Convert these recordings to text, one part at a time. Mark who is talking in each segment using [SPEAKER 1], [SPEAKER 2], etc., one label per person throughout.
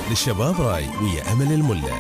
[SPEAKER 1] للشباب راي ويا أمل الملا.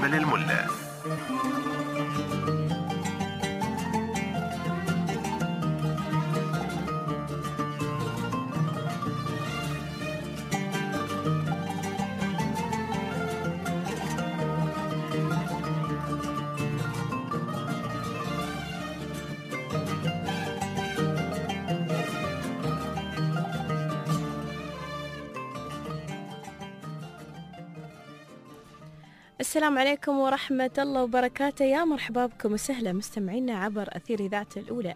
[SPEAKER 2] السلام عليكم ورحمة الله وبركاته. يا مرحبا بكم وسهلا مستمعينا عبر أثير إذاعة الأولى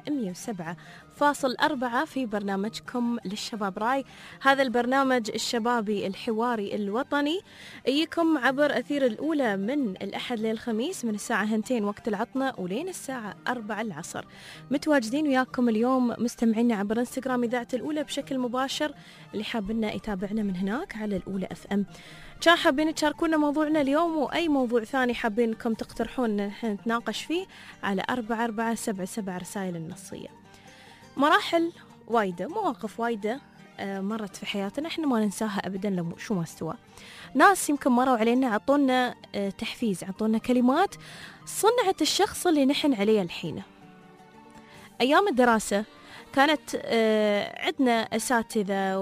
[SPEAKER 2] 107.4 في برنامجكم للشباب راي. هذا البرنامج الشبابي الحواري الوطني يجيكم عبر أثير الأولى من الأحد للخميس من الساعة 2 وقت العطنة ولين الساعة 4 العصر. متواجدين وياكم اليوم مستمعينا عبر انستغرام إذاعة الأولى بشكل مباشر، اللي حابنا يتابعنا من هناك على الأولى FM. كان حابين تشاركونا موضوعنا اليوم وأي موضوع ثاني حابينكم تقترحون نتناقش فيه على 4477 رسائل النصية. مراحل وايدة، مواقف وايدة مرت في حياتنا احنا ما ننساها أبدا لو شو ما استوى. ناس يمكن مروا علينا عطونا تحفيز، عطونا كلمات صنعت الشخص اللي نحن عليه الحين. أيام الدراسة كانت عندنا أساتذة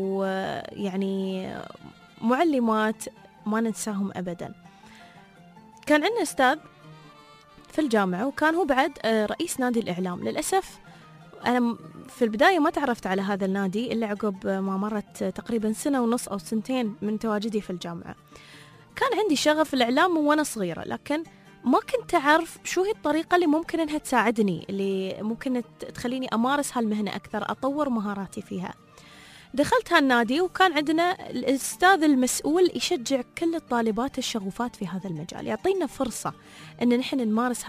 [SPEAKER 2] ويعني معلمات ما ننساهم أبدا. كان عندنا أستاذ في الجامعة وكان هو بعد رئيس نادي الإعلام. للأسف أنا في البداية ما تعرفت على هذا النادي إلا عقب ما مرت تقريبا سنة ونص أو سنتين من تواجدي في الجامعة. كان عندي شغف الإعلام وأنا صغيرة، لكن ما كنت أعرف شو هي الطريقة اللي ممكن أنها تساعدني، اللي ممكن تخليني أمارس هالمهنة أكثر، أطور مهاراتي فيها. دخلت هالنادي وكان عندنا الأستاذ المسؤول يشجع كل الطالبات الشغوفات في هذا المجال، يعطينا فرصة أن نحن نمارس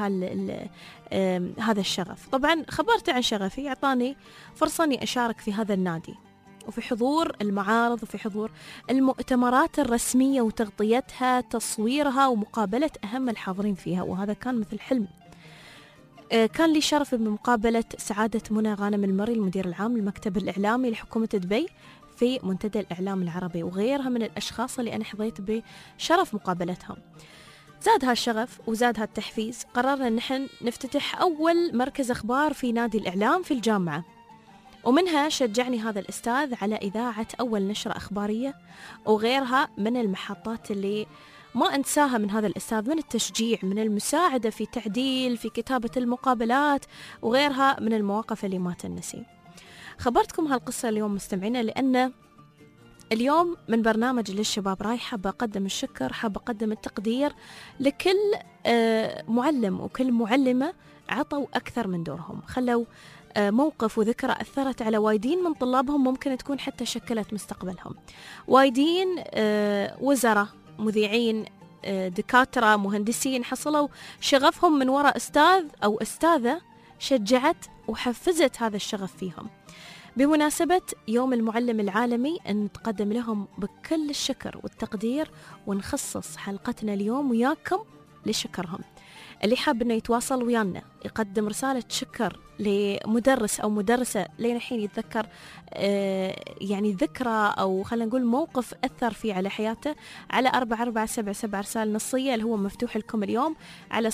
[SPEAKER 2] هذا الشغف. طبعا خبرت عن شغفي، يعطاني فرصة أني أشارك في هذا النادي وفي حضور المعارض وفي حضور المؤتمرات الرسمية وتغطيتها، تصويرها ومقابلة أهم الحاضرين فيها، وهذا كان مثل حلم. كان لي شرف بمقابلة سعادة منى غانم المري المدير العام للمكتب الإعلامي لحكومة دبي في منتدى الإعلام العربي، وغيرها من الأشخاص اللي أنا حظيت بشرف مقابلتهم. زاد هالشغف وزاد هالتحفيز، قررنا أن نحن نفتتح أول مركز أخبار في نادي الإعلام في الجامعة، ومنها شجعني هذا الأستاذ على إذاعة أول نشرة أخبارية، وغيرها من المحطات اللي ما أنساها من هذا الأستاذ، من التشجيع، من المساعدة في تعديل، في كتابة المقابلات، وغيرها من المواقف اللي ما تنسي. خبرتكم هالقصة اليوم مستمعينا لأن اليوم من برنامج للشباب راي حابة أقدم الشكر، حابة أقدم التقدير لكل معلم وكل معلمة عطوا أكثر من دورهم، خلوا موقف وذكرى أثرت على وايدين من طلابهم، ممكن تكون حتى شكلت مستقبلهم. وايدين وزراء، مذيعين، دكاترة، مهندسين، حصلوا شغفهم من وراء أستاذ أو أستاذة شجعت وحفزت هذا الشغف فيهم. بمناسبة يوم المعلم العالمي نتقدم لهم بكل الشكر والتقدير، ونخصص حلقتنا اليوم وياكم لشكرهم. اللي حاب انه يتواصل ويانا يقدم رسالة شكر لمدرس او مدرسة لين الحين يتذكر يعني ذكرى او خلينا نقول موقف اثر فيه على حياته، على 4477 رسالة نصية اللي هو مفتوح لكم اليوم على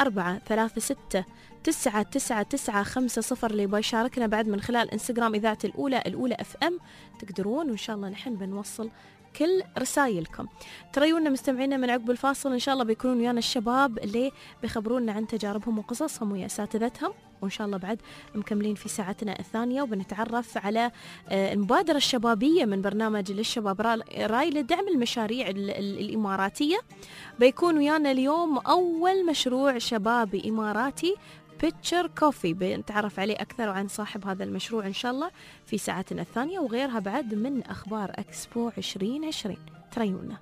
[SPEAKER 2] 0436999950 اللي بيشاركنا بعد من خلال انستغرام إذاعة الأولى FM. تقدرون وإن شاء الله نحن بنوصل كل رسائلكم. تريونا مستمعينا من عقب الفاصل إن شاء الله بيكونون ويانا الشباب اللي بيخبرونا عن تجاربهم وقصصهم ويا أساتذتهم، وإن شاء الله بعد مكملين في ساعتنا الثانية وبنتعرف على المبادرة الشبابية من برنامج للشباب راي لدعم المشاريع الإماراتية. بيكون ويانا اليوم أول مشروع شبابي إماراتي بيتشر كوفي، بنتعرف عليه أكثر وعن صاحب هذا المشروع إن شاء الله في ساعتنا الثانية، وغيرها بعد من أخبار أكسبو 2020. تريونا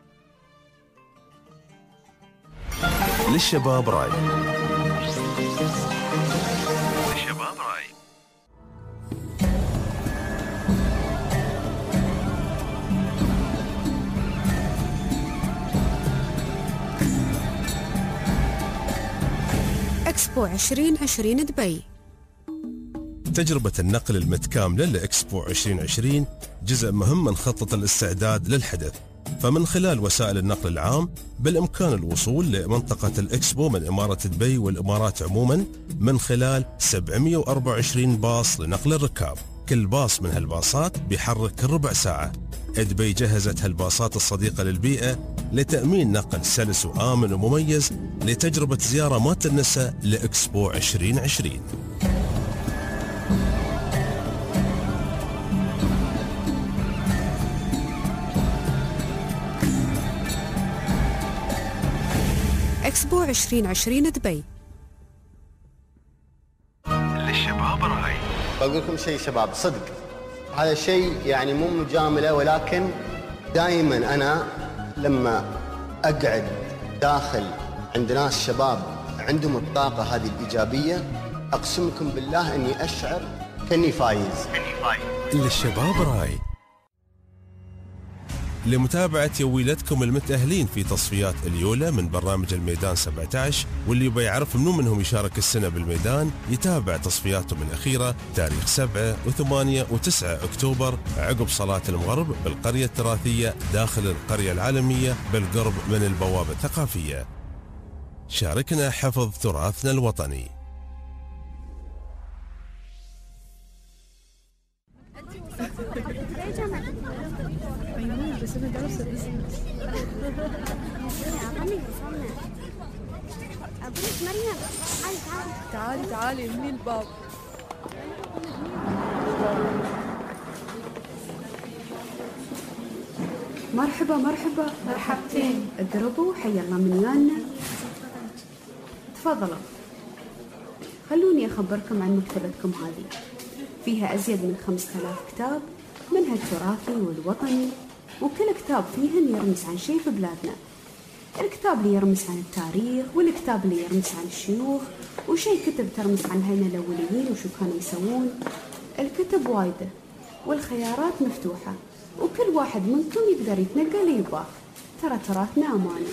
[SPEAKER 1] للشباب راي.
[SPEAKER 3] إكسبو 2020 دبي.
[SPEAKER 1] تجربة النقل المتكاملة لإكسبو 2020 جزء مهم من خطة الاستعداد للحدث، فمن خلال وسائل النقل العام بالإمكان الوصول لمنطقة الإكسبو من إمارة دبي والإمارات عموما من خلال 724 باص لنقل الركاب. كل باص من هالباصات بيحرك كل ربع ساعة. دبي جهزت هالباصات الصديقة للبيئة لتأمين نقل سلس وآمن ومميز لتجربة زيارة ما تنسى لإكسبو 2020.
[SPEAKER 3] إكسبو 2020 دبي.
[SPEAKER 4] للشباب راي.
[SPEAKER 5] بقول لكم شيء شباب، صدق هذا شيء يعني مو مجاملة، ولكن دائما أنا لما أقعد داخل عند ناس شباب عندهم الطاقة هذه الإيجابية، أقسم لكم بالله أني أشعر كأني فايز.
[SPEAKER 1] للشباب راي. لمتابعة يويلتكم المتأهلين في تصفيات اليولا من برنامج الميدان 17، واللي يبغى يعرف منو منهم يشارك السنة بالميدان يتابع تصفياتهم الأخيرة تاريخ 7 و8 و9 أكتوبر عقب صلاة المغرب بالقرية التراثية داخل القرية العالمية بالقرب من البوابة الثقافية. شاركنا حفظ تراثنا الوطني.
[SPEAKER 6] بس انا درست ابوك مريم، تعالي من الباب.
[SPEAKER 3] مرحبا مرحبتين. اقربوا، حي الله من يانا. تفضلوا. خلوني أخبركم عن مكتبتكم هذه، فيها أزيد من 5000 كتاب، منها التراثي والوطني، وكل كتاب فيهن يرمز عن شيء في بلادنا. الكتاب اللي يرمز عن التاريخ، والكتاب اللي يرمز عن الشيوخ، وشيء كتب ترمز عن هنا الأوليين وشو كانوا يسوون. الكتب وايدة والخيارات مفتوحة، وكل واحد منكم يقدر يتنقل اللي يبغاه. ترى تراثنا أمانة.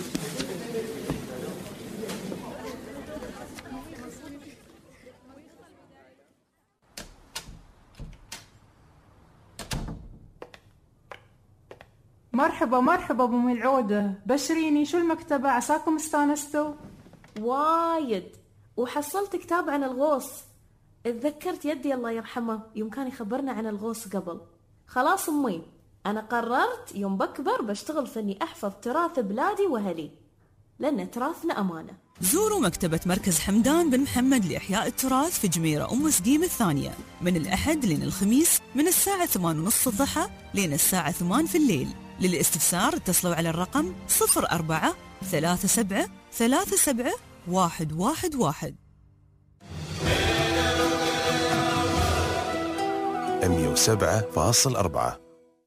[SPEAKER 7] مرحبا ابو العودة، بشريني شو المكتبة، عساكم استانستوا؟
[SPEAKER 2] وايد، وحصلت كتاب عن الغوص. اتذكرت يدي الله يرحمه يوم كان يخبرنا عن الغوص قبل. خلاص امي، انا قررت يوم بكبر بشتغل في اني احفظ تراث بلادي واهلي، لان تراثنا امانة.
[SPEAKER 8] زوروا مكتبة مركز حمدان بن محمد لإحياء التراث في جميرة أم سقيم الثانية من الأحد لين الخميس من الساعة 8:30 الضحى لين الساعة 8 في الليل. للاستفسار اتصلوا على الرقم 04 37 37 111.
[SPEAKER 1] 107.4.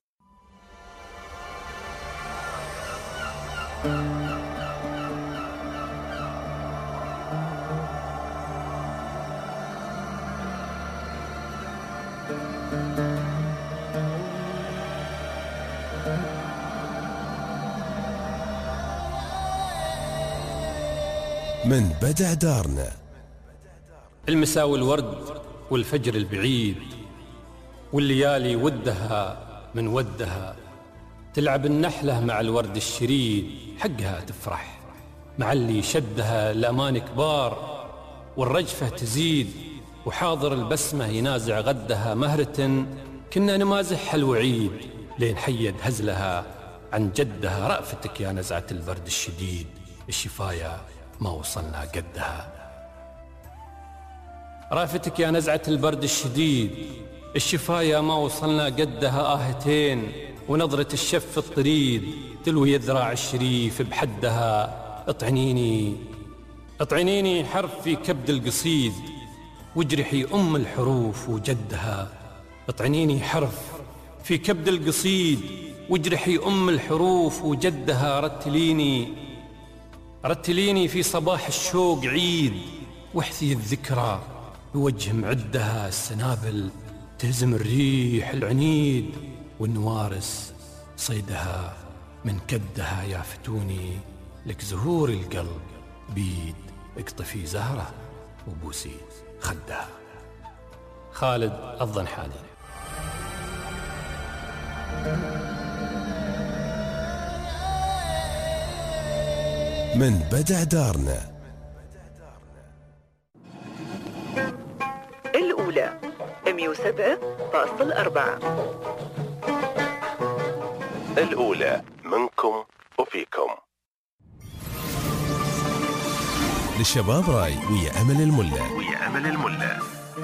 [SPEAKER 1] من بدع دارنا.
[SPEAKER 9] المساء والورد والفجر البعيد والليالي ودها من ودها، تلعب النحلة مع الورد الشريد، حقها تفرح مع اللي شدها. الأمان كبار والرجفة تزيد، وحاضر البسمة ينازع غدها. مهرة كنا نمازحها الوعيد لين حيد هزلها عن جدها. رأفتك يا نزعة البرد الشديد، الشفاية ما وصلنا قدها. رافتك يا نزعة البرد الشديد، الشفاية ما وصلنا قدها. آهتين ونظرة الشف الطريد، تلوي الذراع الشريف بحدها. اطعنيني حرف في كبد القصيد، واجرحي أم الحروف وجدها. اطعنيني حرف في كبد القصيد، واجرحي أم الحروف وجدها. رتليني في صباح الشوق عيد، واحثي الذكرى بوجه معدها. السنابل تهزم الريح العنيد، والنوارس صيدها من كدها. يا فتوني لك زهور القلب بيد، اقطفي زهرة وبوسي خدها. خالد الضنحاني.
[SPEAKER 1] من بدع دارنا.
[SPEAKER 10] الأولى 107.4.
[SPEAKER 1] الأولى منكم وفيكم. للشباب راي ويا أمل الملا.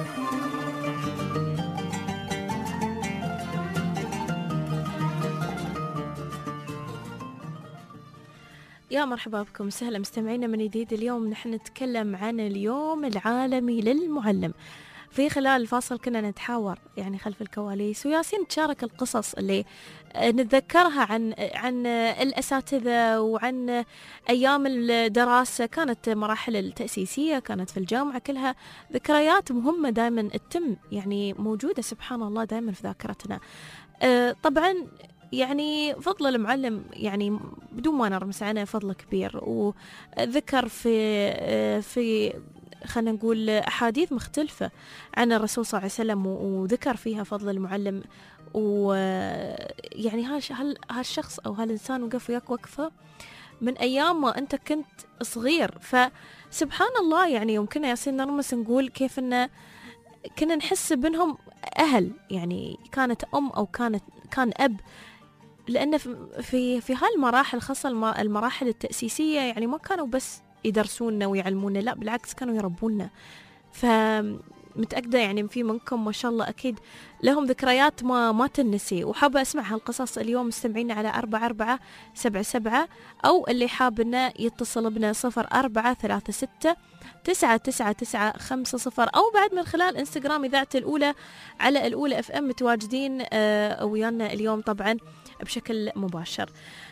[SPEAKER 2] يا مرحبا بكم، سهلا مستمعينا من جديد. اليوم نحن نتكلم عن اليوم العالمي للمعلم. في خلال الفاصل كنا نتحاور يعني خلف الكواليس، وياسين تشارك القصص اللي نتذكرها عن الأساتذة وعن أيام الدراسة، كانت مراحل التأسيسية، كانت في الجامعة، كلها ذكريات مهمة دائما تتم يعني موجودة سبحان الله دائما في ذاكرتنا. طبعا يعني فضل المعلم يعني بدون ما نرمس عنه فضل كبير، وذكر في خلينا نقول أحاديث مختلفة عن الرسول صلى الله عليه وسلم، وذكر فيها فضل المعلم. ويعني هالشخص أو هالإنسان وقف وياك وقفة من أيام ما أنت كنت صغير. فسبحان الله يعني يوم كنا ياسين نرمس نقول كيف إنه كنا نحس بينهم أهل، يعني كانت أم أو كان أب، لأن في هالمراحل خاصة المراحل التأسيسية يعني ما كانوا بس يدرسوننا ويعلمونا، لا بالعكس كانوا يربونا. فمتأكدة يعني في منكم ما شاء الله أكيد لهم ذكريات ما تنسي، وحابة أسمع هالقصص اليوم. مستمعين على 4477 أو اللي حابنا يتصل بنا 0436999950، أو بعد من خلال إنستغرام إذاعة الأولى على الأولى FM متواجدين ويانا اليوم طبعا بشكل مباشر.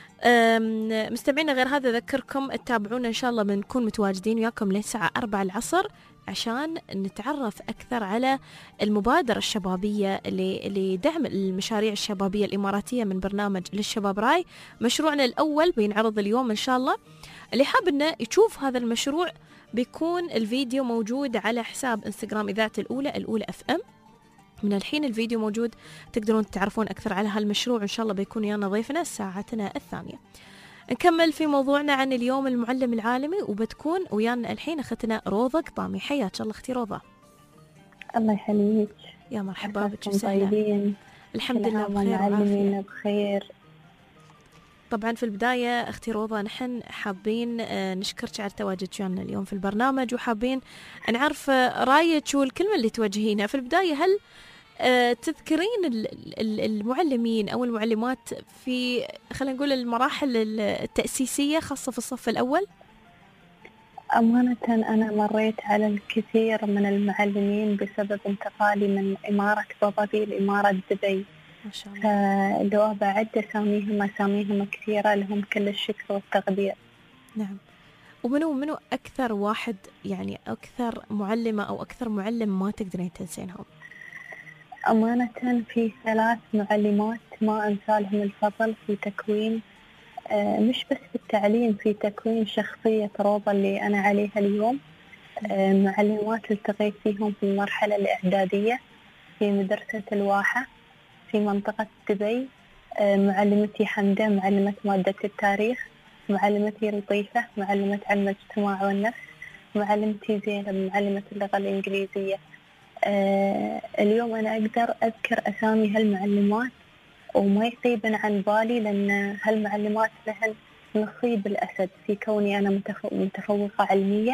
[SPEAKER 2] مستمعينا غير هذا أذكركم تتابعونا إن شاء الله بنكون متواجدين وياكم للساعة 4 العصر عشان نتعرف أكثر على المبادرة الشبابية لدعم المشاريع الشبابية الإماراتية من برنامج للشباب راي. مشروعنا الأول بينعرض اليوم إن شاء الله. اللي حاب إنه يشوف هذا المشروع بيكون الفيديو موجود على حساب إنستغرام إذاعة الأولى FM. من الحين الفيديو موجود، تقدرون تعرفون أكثر على هالمشروع. إن شاء الله بيكون يانا ضيفنا ساعتنا الثانية. نكمل في موضوعنا عن اليوم المعلم العالمي، وبتكون ويانا الحين أختنا روضة قطامي. حياك الله أختي روضة.
[SPEAKER 11] الله يخليك.
[SPEAKER 2] يا مرحبا بك وسهلا. الحمد لله بخير
[SPEAKER 11] وعافية. بخير.
[SPEAKER 2] طبعا في البداية أختي روضة نحن حابين نشكرك على تواجدك ويانا اليوم في البرنامج، وحابين نعرف رأيك والكلمة اللي توجهينها. في البداية هل تذكرين المعلمين أو المعلمات في خلينا نقول المراحل التأسيسية خاصة في الصف الأول؟
[SPEAKER 11] أمانة أنا مريت على الكثير من المعلمين بسبب انتقالي من إمارة أبوظبي لإمارة دبي.
[SPEAKER 2] ما شاء الله.
[SPEAKER 11] فلو بعد أساميهم كثيرة، لهم كل الشكر والتقدير.
[SPEAKER 2] نعم. ومنو أكثر واحد يعني أكثر معلمة أو أكثر معلم ما تقدرين تنسينهم؟
[SPEAKER 11] أمانة في 3 معلمات ما أنسى لهم الفضل في تكوين، مش بس في التعليم، في تكوين شخصية روضة اللي أنا عليها اليوم. معلمات التقيت فيهم في المرحلة الإعدادية في مدرسة الواحة في منطقة دبي. معلمتي حمدة معلمة مادة التاريخ، معلمتي لطيفة معلمة علم الاجتماع والنفس، معلمتي زينب معلمة اللغة الإنجليزية. اليوم أنا أقدر أذكر أسامي هالمعلمات وما يغيبن عن بالي، لأن هالمعلمات لهن نصيب الأسد في كوني أنا متفوقة علميا.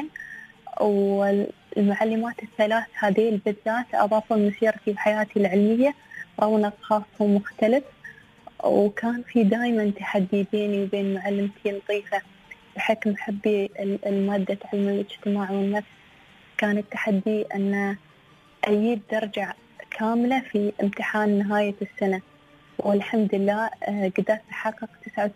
[SPEAKER 11] والمعلمات ال3 هذيل بالذات أضافوا مسيرتي وحياتي العلمية رونق خاص ومختلف. وكان في دائما تحدي بيني وبين معلمتي لطيفة بحكم حبي المادة علم الاجتماع والنفس. كان التحدي أن أجيب درجة كاملة في امتحان نهاية السنة، والحمد لله قدرت أحقق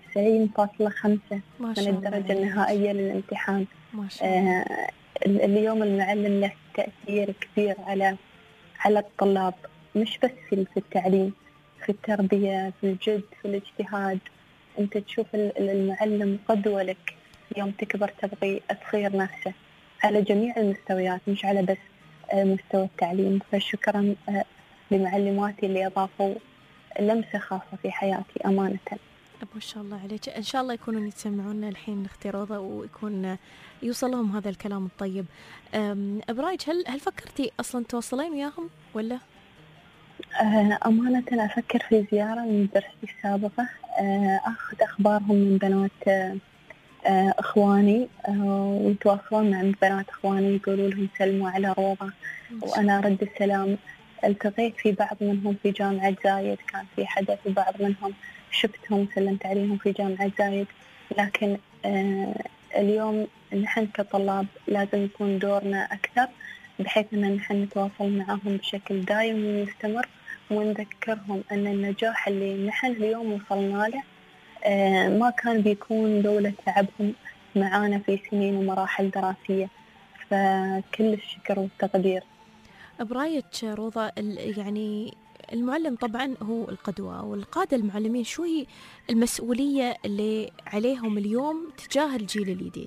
[SPEAKER 11] 99.5 من الدرجة النهائية للامتحان.
[SPEAKER 2] ما شاء الله.
[SPEAKER 11] اليوم المعلم له تأثير كبير على الطلاب، مش بس في التعليم، في التربية، في الجد، في الاجتهاد. أنت تشوف المعلم قدوة لك يوم تكبر تبغي تصير نفسه على جميع المستويات، مش على بس مستوى التعليم. فشكرا لمعلماتي اللي أضافوا لمسة خاصة في حياتي أمانة.
[SPEAKER 2] ما شاء الله عليك. إن شاء الله يكونون يتسمعون الحين أختي روضة ويكون يوصل لهم هذا الكلام الطيب. أبراج، هل فكرتي أصلا تواصلين وياهم ولا؟
[SPEAKER 11] أمانة أفكر في زيارة من مدرستي السابقة، أخذ أخبارهم من بنات إخواني، ويتواصلون مع بنات إخواني يقولوا لهم سلموا على روضة، وأنا أرد السلام. التقيت في بعض منهم في جامعة زايد، كان في حدث وبعض منهم شفتهم سلمت عليهم في جامعة زايد. لكن اليوم نحن كطلاب لازم يكون دورنا أكثر، بحيث أن نحن نتواصل معهم بشكل دائم ومستمر، ونذكرهم أن النجاح اللي نحن اليوم وصلنا له ما كان بيكون لولا تعبهم معانا في سنين ومراحل دراسية. فكل الشكر والتقدير.
[SPEAKER 2] برايك روضة، يعني المعلم طبعا هو القدوة، والقادة المعلمين شو هي المسؤولية اللي عليهم اليوم تجاه الجيل الجديد؟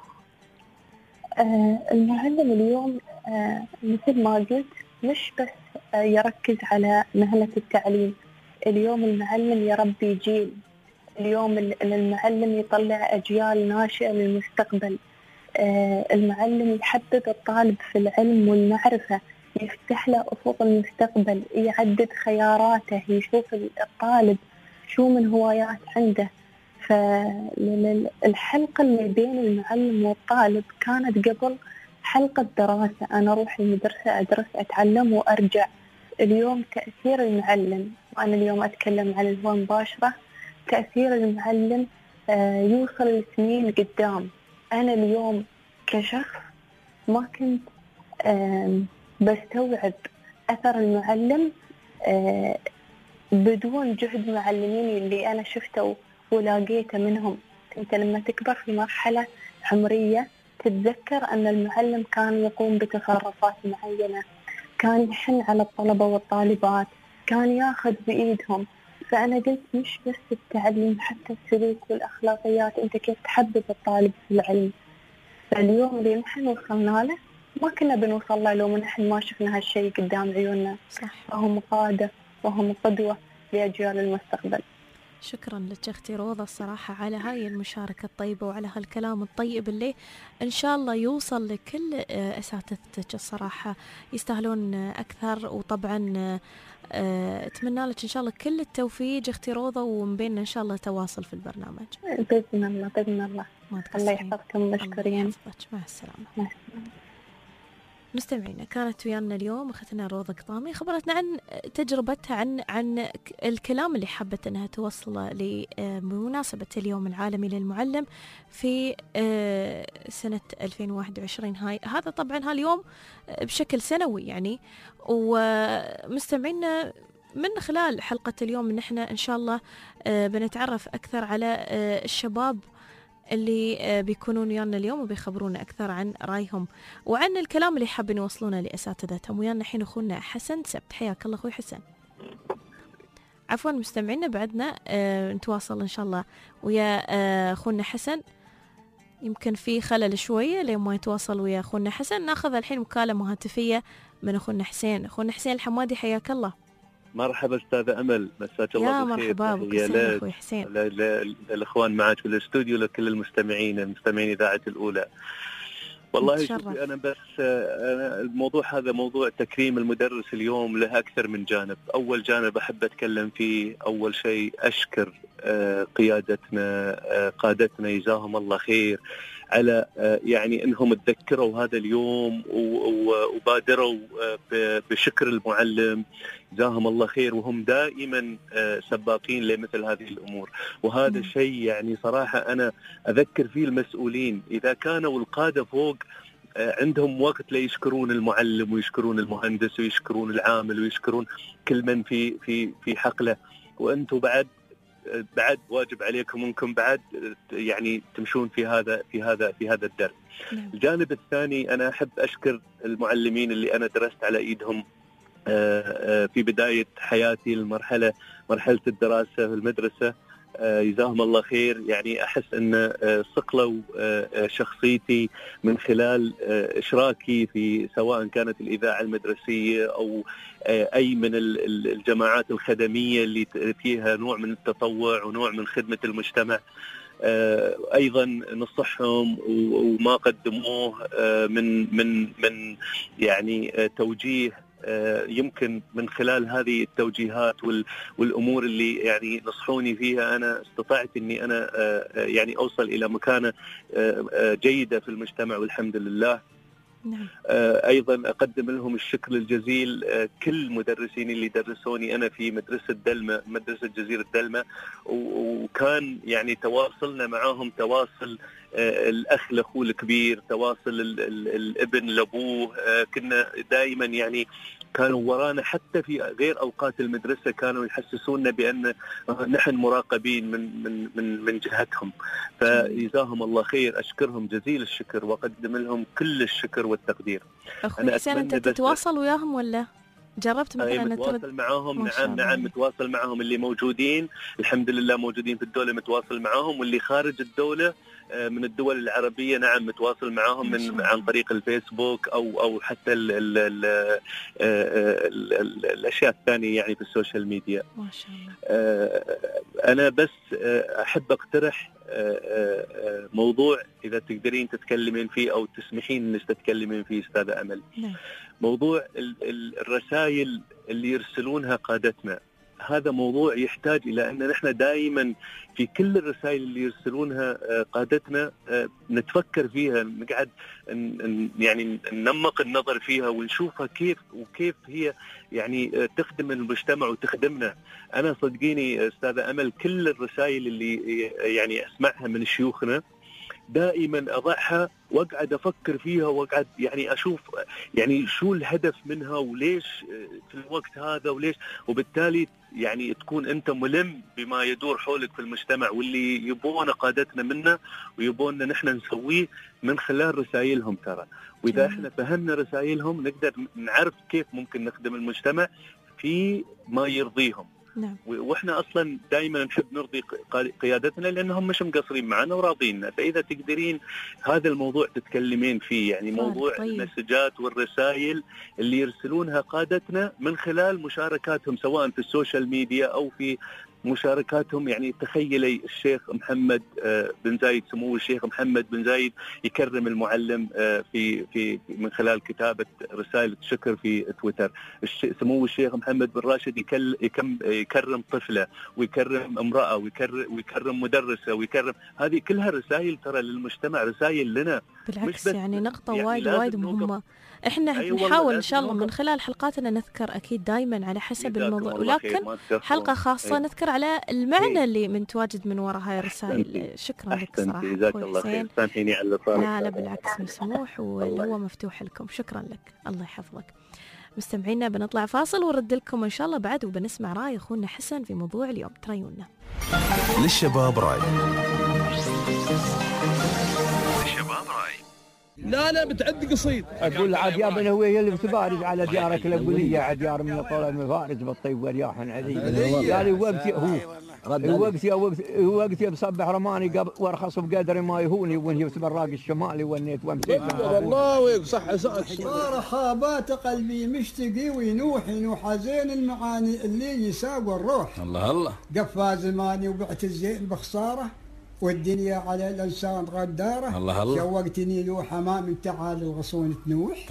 [SPEAKER 11] المعلم اليوم مثل ما قلت مش بس يركز على مهنة التعليم. اليوم المعلم يربي جيل، اليوم المعلم يطلع أجيال ناشئة للمستقبل. المعلم يحبب الطالب في العلم والمعرفة، يفتح له أفق المستقبل، يعدد خياراته، يشوف الطالب شو من هوايات عنده. فالحلقة اللي بين المعلم والطالب كانت قبل حلقة دراسة، أنا أروح المدرسة أدرس أتعلم وأرجع. اليوم تأثير المعلم، وأنا اليوم أتكلم عن الهوى مباشرة، تأثير المعلم يوصل لسنين قدام. أنا اليوم كشخص ما كنت بستوعب أثر المعلم بدون جهد معلمين اللي أنا شفته ولاقيته منهم. أنت لما تكبر في مرحلة عمرية تتذكر أن المعلم كان يقوم بتصرفات معينة، كان يحن على الطلبة والطالبات، كان ياخذ بإيدهم. فأنا قلت مش بس التعليم، حتى السلوك والأخلاقيات، أنت كيف تحبب الطالب في العلم. فاليوم اللي نحن وصلنا له ما كنا بنوصل له لو نحن ما شفنا هالشيء قدام عيوننا. وهم قادة وهم قدوة لأجيال المستقبل.
[SPEAKER 2] شكرا لك أختي روضة الصراحة على هاي المشاركة الطيبة وعلى هالكلام الطيب اللي إن شاء الله يوصل لكل أساتذتك. الصراحة يستاهلون أكثر، وطبعا أتمنى لك إن شاء الله كل التوفيق أختي روضة، ومبيننا إن شاء الله تواصل في البرنامج
[SPEAKER 11] بإذن الله. بإذن الله. الله يحفظكم. مشكورين.
[SPEAKER 2] مع السلامة. مستمعينا، كانت ويانا اليوم أختنا روضة قطامي، خبرتنا عن تجربتها عن الكلام اللي حبت أنها توصله بمناسبة اليوم العالمي للمعلم في سنة 2021. هذا طبعا هاليوم بشكل سنوي يعني. ومستمعينا، من خلال حلقة اليوم نحن إن شاء الله بنتعرف أكثر على الشباب اللي بيكونون ويانا اليوم وبيخبرونا أكثر عن رأيهم وعن الكلام اللي حابين يوصلونه لأساتذتهم. ويانا الحين أخونا حسن سبت. حياك الله أخوي حسن. عفوا مستمعينا، بعدنا نتواصل إن شاء الله ويا أخونا حسن، يمكن في خلل شوية لما يتواصل ويا أخونا حسن. ناخذ الحين مكالمة هاتفية من أخونا حسين. أخونا حسين الحمادي، حياك الله.
[SPEAKER 10] مرحبا أستاذة أمل، مساك الله بالخير.
[SPEAKER 2] يا مرحبا بك أخوي حسين.
[SPEAKER 10] الأخوان معك في الاستوديو، لكل المستمعين إذاعة الأولى. والله شوفي، أنا بس الموضوع هذا موضوع تكريم المدرس اليوم له أكثر من جانب. أول جانب أحب أتكلم فيه، أول شيء أشكر قيادتنا قادتنا جزاهم الله خير على يعني أنهم تذكروا هذا اليوم وبادروا بشكر المعلم جزاهم الله خير، وهم دائما سباقين لمثل هذه الأمور. وهذا الشيء يعني صراحة أنا أذكر فيه المسؤولين، إذا كانوا القادة فوق عندهم وقت ليشكرون المعلم ويشكرون المهندس ويشكرون العامل ويشكرون كل من في حقله، وأنتم بعد واجب عليكم انكم بعد يعني تمشون في هذا الدرب. الجانب الثاني، انا احب اشكر المعلمين اللي انا درست على ايدهم في بداية حياتي، مرحلة الدراسة في المدرسة. جزاهم الله خير. يعني أحس أن صقلوا شخصيتي من خلال إشراكي في سواء كانت الإذاعة المدرسية أو أي من الجماعات الخدمية اللي فيها نوع من التطوع ونوع من خدمة المجتمع. أيضا نصحهم وما قدموه من يعني توجيه، يمكن من خلال هذه التوجيهات والأمور اللي يعني نصحوني فيها أنا استطعت أني أنا يعني أوصل إلى مكانة جيدة في المجتمع والحمد لله.
[SPEAKER 2] نعم.
[SPEAKER 10] أيضا أقدم لهم الشكر الجزيل كل مدرسين اللي درسوني أنا في مدرسة دلمة، مدرسة جزيرة دلمة، وكان يعني تواصلنا معهم تواصل الأخ لأخوه الكبير، تواصل الابن لأبوه. كنا دائما يعني كانوا ورانا حتى في غير أوقات المدرسة، كانوا يحسسوننا بأن نحن مراقبين من جهتهم. فجزاهم الله خير، أشكرهم جزيل الشكر وأقدم لهم كل الشكر والتقدير.
[SPEAKER 2] أخوي حسين، أنت تتواصل وياهم ولا جربت مثلا
[SPEAKER 10] متواصل معهم؟ نعم متواصل معهم. اللي موجودين الحمد لله موجودين في الدولة متواصل معهم، واللي خارج الدولة من الدول العربية نعم متواصل معهم عن طريق الفيسبوك أو حتى الأشياء الثانية يعني في السوشيال ميديا.
[SPEAKER 2] ما شاء الله.
[SPEAKER 10] أنا بس أحب أقترح موضوع إذا تقدرين تتكلمين فيه أو تسمحين إنك تتكلمين فيه أستاذة أمل. موضوع الرسائل اللي يرسلونها قادتنا. هذا موضوع يحتاج إلى أن نحن دائما في كل الرسائل اللي يرسلونها قادتنا نتفكر فيها، نقعد يعني ننمق النظر فيها ونشوفها كيف هي يعني تخدم المجتمع وتخدمنا. أنا صدقيني أستاذة أمل كل الرسائل اللي يعني أسمعها من شيوخنا دائما أضعها وأقعد أفكر فيها وأقعد يعني أشوف يعني شو الهدف منها وليش في الوقت هذا وليش، وبالتالي يعني تكون أنت ملم بما يدور حولك في المجتمع واللي يبون قادتنا منا ويبوننا نحن نسويه من خلال رسائلهم ترى. وإذا احنا فهمنا رسائلهم نقدر نعرف كيف ممكن نخدم المجتمع في ما يرضيهم.
[SPEAKER 2] نعم.
[SPEAKER 10] واحنا اصلا دائما نحب نرضي قيادتنا لانهم مش مقصرين معنا وراضينا. فاذا تقدرين هذا الموضوع تتكلمين فيه، يعني موضوع المسجات والرسائل اللي يرسلونها قادتنا من خلال مشاركاتهم سواء في السوشيال ميديا او في مشاركاتهم. يعني تخيلي الشيخ محمد بن زايد، سمو الشيخ محمد بن زايد يكرم المعلم في من خلال كتابة رسالة شكر في تويتر. سمو الشيخ محمد بن راشد يكرم طفلة ويكرم امرأة ويكرم مدرسة ويكرم. هذه كلها رسائل ترى للمجتمع، رسائل لنا.
[SPEAKER 2] بالعكس يعني نقطة وايد مهمة. احنا نحاول ان شاء الله من خلال حلقاتنا نذكر اكيد دايما على حسب الموضوع، ولكن حلقة خاصة نذكر على المعنى اللي متواجد من وراء هاي الرسائل. شكرا لك صراحة.
[SPEAKER 10] جزاك الله خير. سامحيني على الإطالة.
[SPEAKER 2] لا بالعكس مسموح والهو مفتوح لكم. شكرا لك، الله يحفظك. مستمعينا بنطلع فاصل ونرد لكم ان شاء الله بعد، وبنسمع راي اخونا حسن في موضوع اليوم. تريونا
[SPEAKER 1] للشباب راي.
[SPEAKER 12] لا بتعد قصيد.
[SPEAKER 13] اقول عاد يا بن هويه اللي بتبارز على ديارك الابويه، عاد ديار من طول المفارس بالطيب والرياح عذيب. قال وقتي بصبح رماني وارخص بقدر ما يهوني وانهي براق الشمالي ونيت وامسيت.
[SPEAKER 12] والله ويصح ساك
[SPEAKER 14] رخابات قلبي مشتقي وينوح زين المعاني اللي يساوي الروح.
[SPEAKER 12] الله
[SPEAKER 14] قفا زماني وبعت الزين بخساره والدنيا على الانسان غداره.
[SPEAKER 12] الله
[SPEAKER 14] شوقتني له حمام تعال الغصون تنوح.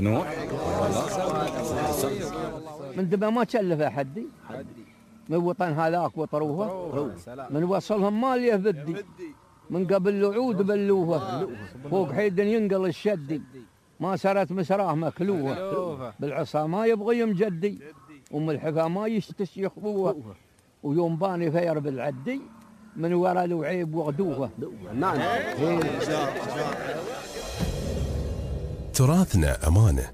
[SPEAKER 13] من دبا ما تشلف حدي من وطن هذاك وطروها، من وصلهم ما ليه بدي، من قبل الوعود بلوها، فوق حيد ينقل الشدي، ما سرت مسراه مكلوها، بالعصا ما يبغي يمجدي، وم الحفا ما يستشيخوها، ويوم باني فير بالعدي من ورا الوعيب وغدوها.
[SPEAKER 12] نعم.
[SPEAKER 1] تراثنا أمانة.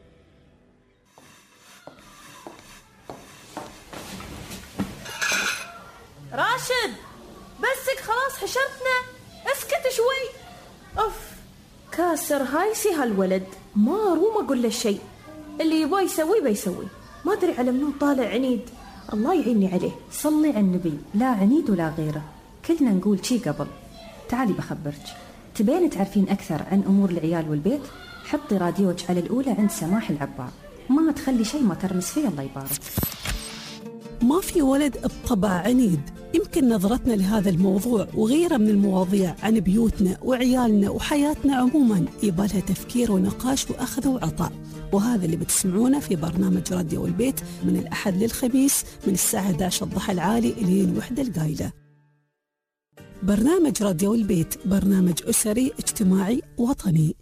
[SPEAKER 2] راشد بسك خلاص حشرتنا، اسكت شوي. اوف كاسر هايسي هالولد، ما روم اقول له شيء، اللي يبغى يسوي بيسوي، ما ادري على منو طالع عنيد. الله يعيني عليه.
[SPEAKER 15] صلي على النبي، لا عنيد ولا غيره، كلنا نقول شي قبل. تعالي بخبرك، تبين تعرفين أكثر عن أمور العيال والبيت؟ حطي راديوك على الأولى عند سماح العبار، ما تخلي شيء ما ترمس فيه الله يبارك.
[SPEAKER 16] ما في ولد بطبع عنيد. يمكن نظرتنا لهذا الموضوع وغيره من المواضيع عن بيوتنا وعيالنا وحياتنا عموما يبالها تفكير ونقاش وأخذ وعطاء، وهذا اللي بتسمعونه في برنامج راديو البيت من الأحد للخميس من الساعة 11 الضحى العالي إلين 1 القايلة. برنامج راديو البيت برنامج أسري اجتماعي وطني.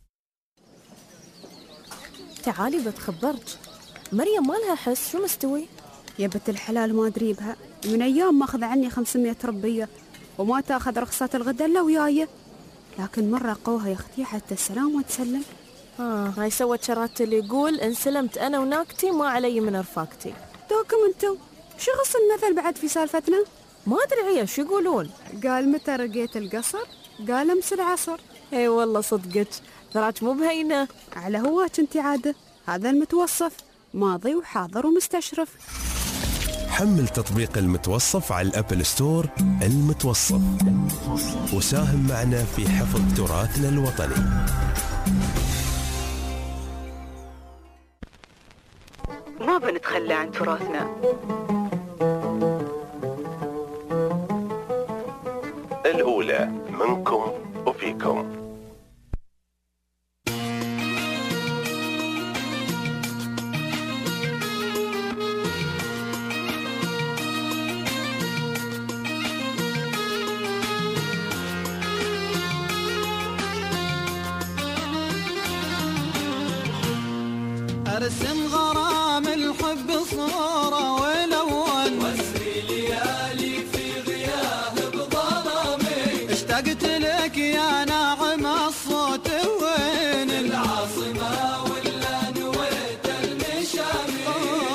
[SPEAKER 2] تعالي بتخبرك، مريم ما لها حس، شو مستوي؟
[SPEAKER 3] يا بنت الحلال ما أدري بها، من أيام ماخذ عني 500 ربية وما تاخذ رخصة الغدا إلا وياي، لكن مرة قوها يا أختي حتى السلام وتسلم.
[SPEAKER 2] هاي سوت شرات اللي يقول إن سلمت أنا وناكتي ما علي من رفاقتي.
[SPEAKER 3] دوكم انتو شو غص المثل بعد في سالفتنا؟
[SPEAKER 2] ما أدري عيا شو يقولون.
[SPEAKER 3] قال متى رقيت القصر؟ قال أمس العصر.
[SPEAKER 2] اي والله صدقك، تراك مو بهينة.
[SPEAKER 3] على هواك انتي عادة، هذا المتوصف ماضي وحاضر ومستشرف.
[SPEAKER 1] حمل تطبيق المتوصف على الأبل ستور. المتوصف، وساهم معنا في حفظ تراثنا الوطني.
[SPEAKER 8] ما بنتخلى عن تراثنا.
[SPEAKER 1] الأولى منكم وفيكم.
[SPEAKER 17] أرسم غرام الحب صورة ولون، واسري ليالي في غياه بظلامي، اشتقت لك يا ناعم الصوت وين العاصمة ولا نويت المشامي،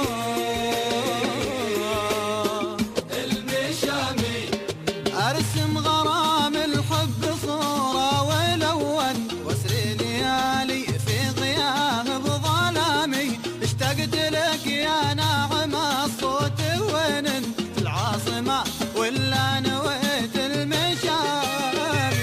[SPEAKER 17] المشامي. أرسم غرام الحب صورة ولون، واسري ليالي في غياه بظلامي، اشتقت لك يا ناعم الصوت وين العاصمة ولا نويت المشامي.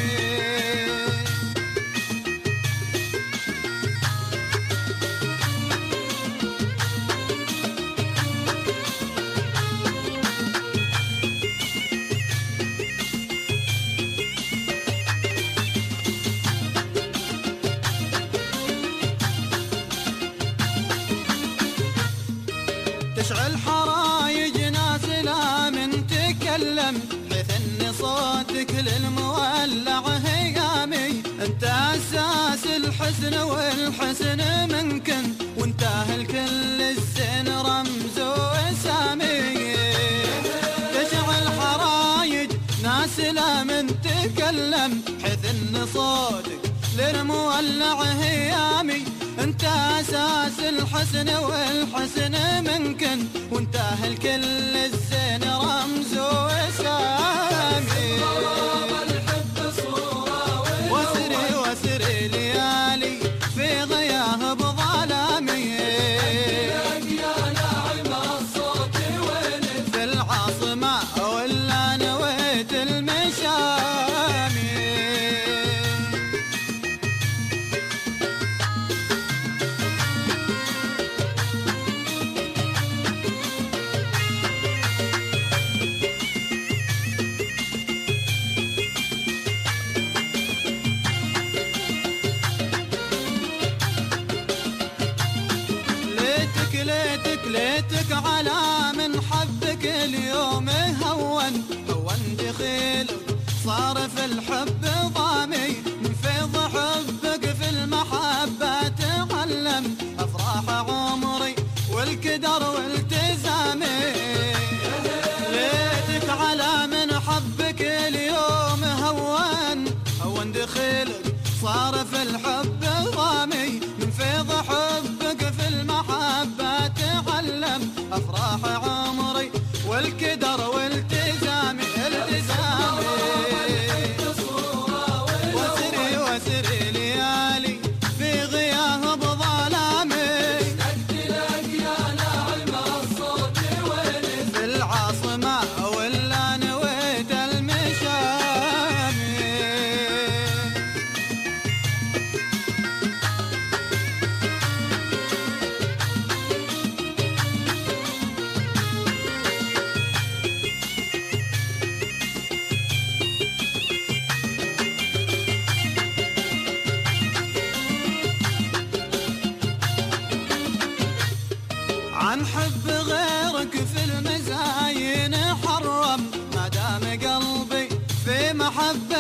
[SPEAKER 17] تشعل حرايج ناس لا من تكلم، حيث ان صوتك للمولع هيامي، انت اساس الحسن والحسن منكن، وانت الكل الزين رمز وسامي. تشعل حرايج ناس لا من تكلم، حيث ان صوتك للمولع هيامي، انت اساس الحسن والحسن منكن، وانت الكل الزين رمز وسامي. واسري واسري ليالي في غياه بظلامي، يا ناعم الصوت وين في العاصمة ولا نويت المشامي. ليتك على من حبك اليوم هون دخيلك صار في الحب ضامي، من فيض حبك في المحبة تعلم أفراح عمري والكدر والتزامي. ليتك على من حبك اليوم هون دخيلك صار في الحب ضامي، من فيض حبك في المحبة تعلم أفراح عمري والكدر والتزامي. واسري واسري ليالي في غياه بظلامي، اشتقت لك يا ناعم الصوت وين في العاصمة ولا نويت المشامي.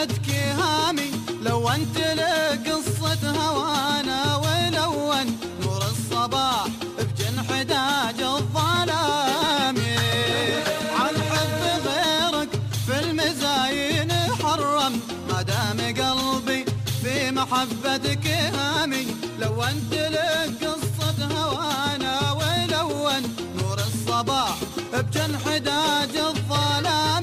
[SPEAKER 17] محبتك هامي لونت لك قصة هوانا ولون نور الصباح بجنح داج الظلام عن حب غيرك في المزاين حرم ما دام قلبي في محبتك هامي لونت لك قصة هوانا ولون نور الصباح بجنح داج الظلام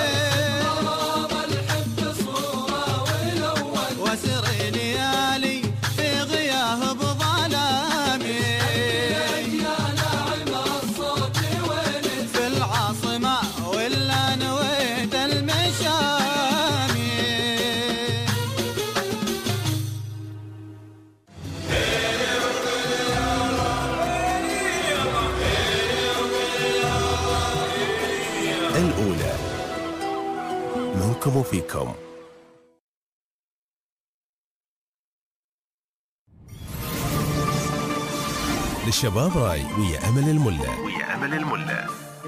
[SPEAKER 17] وسر ليالي في غياه بظلامي يا ناعم الصوت ولد في العاصمة ولا نويت المشامي
[SPEAKER 1] الأولى منكم وفيكم. للشباب راي ويا أمل الملا.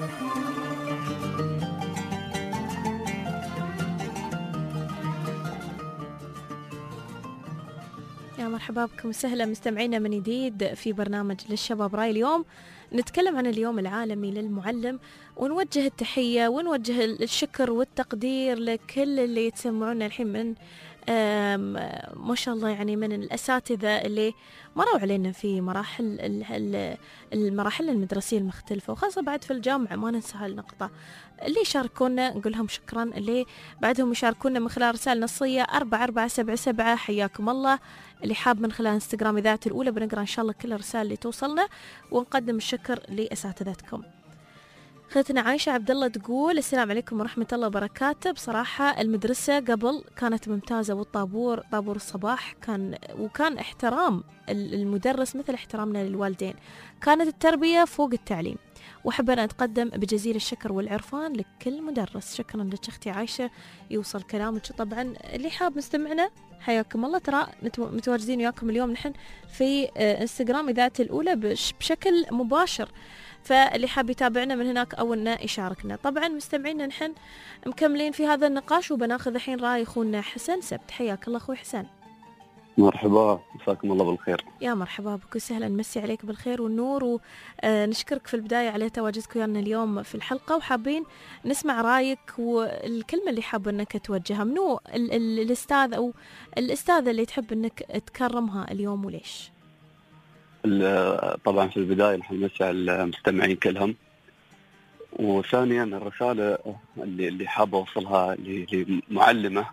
[SPEAKER 2] يا مرحبا بكم وسهلا مستمعينا من جديد في برنامج للشباب راي. اليوم نتكلم عن اليوم العالمي للمعلم، ونوجه التحية ونوجه الشكر والتقدير لكل اللي يتسمعونا الحين من ما شاء الله، يعني من الأساتذة اللي مروا علينا في المراحل المدرسية المختلفة، وخاصة بعد في الجامعة ما ننسى هالنقطة. اللي يشاركونا نقول لهم شكرا، اللي بعدهم يشاركونا من خلال رسائل نصية 4477 حياكم الله. اللي حاب من خلال انستغرام إذاعة الأولى بنقرأ إن شاء الله كل الرسائل اللي توصلنا ونقدم الشكر لأساتذتكم. اختنا عايشة عبد الله تقول السلام عليكم ورحمة الله وبركاته. بصراحة المدرسة قبل كانت ممتازة، والطابور طابور الصباح وكان احترام المدرس مثل احترامنا للوالدين، كانت التربية فوق التعليم، وأحب أن أتقدم بجزيل الشكر والعرفان لكل مدرس. شكرا لك أختي عايشة، يوصل كلامك. طبعا اللي حاب مستمعنا حياكم الله، ترى متواجدين وياكم اليوم نحن في انستغرام إذاعة الأولى بشكل مباشر، فاللي حاب يتابعنا من هناك أو أنه يشاركنا. طبعا مستمعينا نحن مكملين في هذا النقاش، وبناخذ الحين رأي أخونا حسن سبت. حياك الله أخوي حسن.
[SPEAKER 18] مرحبا، مساكم الله بالخير.
[SPEAKER 2] يا مرحبا بك وسهلا، نمسي عليك بالخير والنور، ونشكرك في البداية على تواجدك ويانا اليوم في الحلقة، وحابين نسمع رأيك والكلمة اللي حاب أنك توجهها. منو الأستاذ أو الأستاذة اللي تحب أنك تكرمها اليوم وليش؟
[SPEAKER 18] طبعا في البداية نحن نمسي على المستمعين كلهم، وثانيا الرسالة اللي حابة أوصلها لمعلمة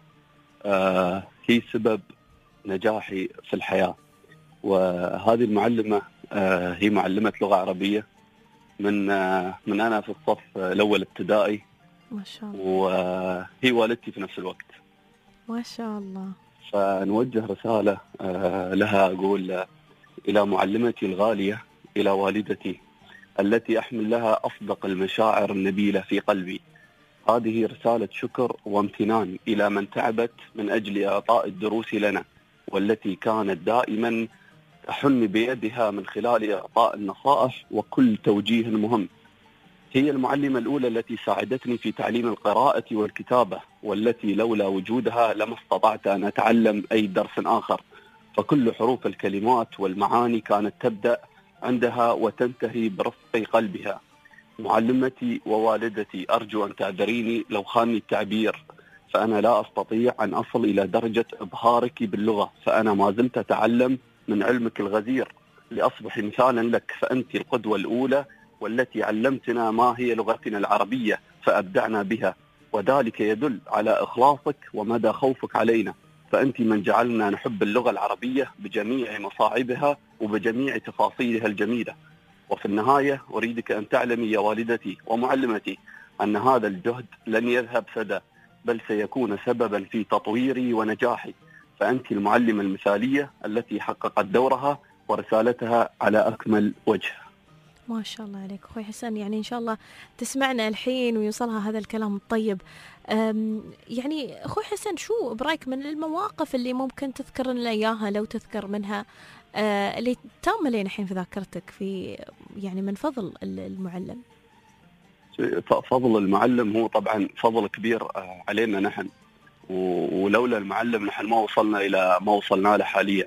[SPEAKER 18] هي سبب نجاحي في الحياة. وهذه المعلمة هي معلمة لغة عربية من أنا في الصف الأول ابتدائي،
[SPEAKER 2] ما شاء الله،
[SPEAKER 18] وهي والدتي في نفس الوقت.
[SPEAKER 2] ما شاء الله.
[SPEAKER 18] فنوجه رسالة لها، أقول إلى معلمتي الغالية، إلى والدتي التي أحمل لها أصدق المشاعر النبيلة في قلبي. هذه رسالة شكر وامتنان إلى من تعبت من أجل إعطاء الدروس لنا، والتي كانت دائما تحن بيدها من خلال إعطاء النصائح وكل توجيه مهم. هي المعلمة الأولى التي ساعدتني في تعليم القراءة والكتابة، والتي لولا وجودها لما استطعت أن أتعلم أي درس آخر، فكل حروف الكلمات والمعاني كانت تبدأ عندها وتنتهي برفق قلبها. معلمتي ووالدتي، أرجو أن تعذريني لو خانني التعبير، فأنا لا أستطيع أن أصل إلى درجة إبهارك باللغة، فأنا ما زلت أتعلم من علمك الغزير لأصبح مثالا لك، فأنت القدوة الأولى والتي علمتنا ما هي لغتنا العربية فأبدعنا بها، وذلك يدل على إخلاصك ومدى خوفك علينا، فأنت من جعلنا نحب اللغة العربية بجميع مصاعبها وبجميع تفاصيلها الجميلة. وفي النهاية أريدك أن تعلمي يا والدتي ومعلمتي أن هذا الجهد لن يذهب سدى، بل سيكون سببا في تطويري ونجاحي، فأنت المعلمة المثالية التي حققت دورها ورسالتها على أكمل وجه.
[SPEAKER 2] ما شاء الله عليك أخوي حسن، يعني إن شاء الله تسمعنا الحين ويوصلها هذا الكلام الطيب. يعني أخوي حسن، شو برأيك من المواقف اللي ممكن تذكر لنا إياها، لو تذكر منها اللي تاملين الحين في ذاكرتك في يعني من فضل المعلم؟
[SPEAKER 18] فضل المعلم هو طبعا فضل كبير علينا نحن، ولولا المعلم نحن ما وصلنا إلى ما وصلنا له حاليا.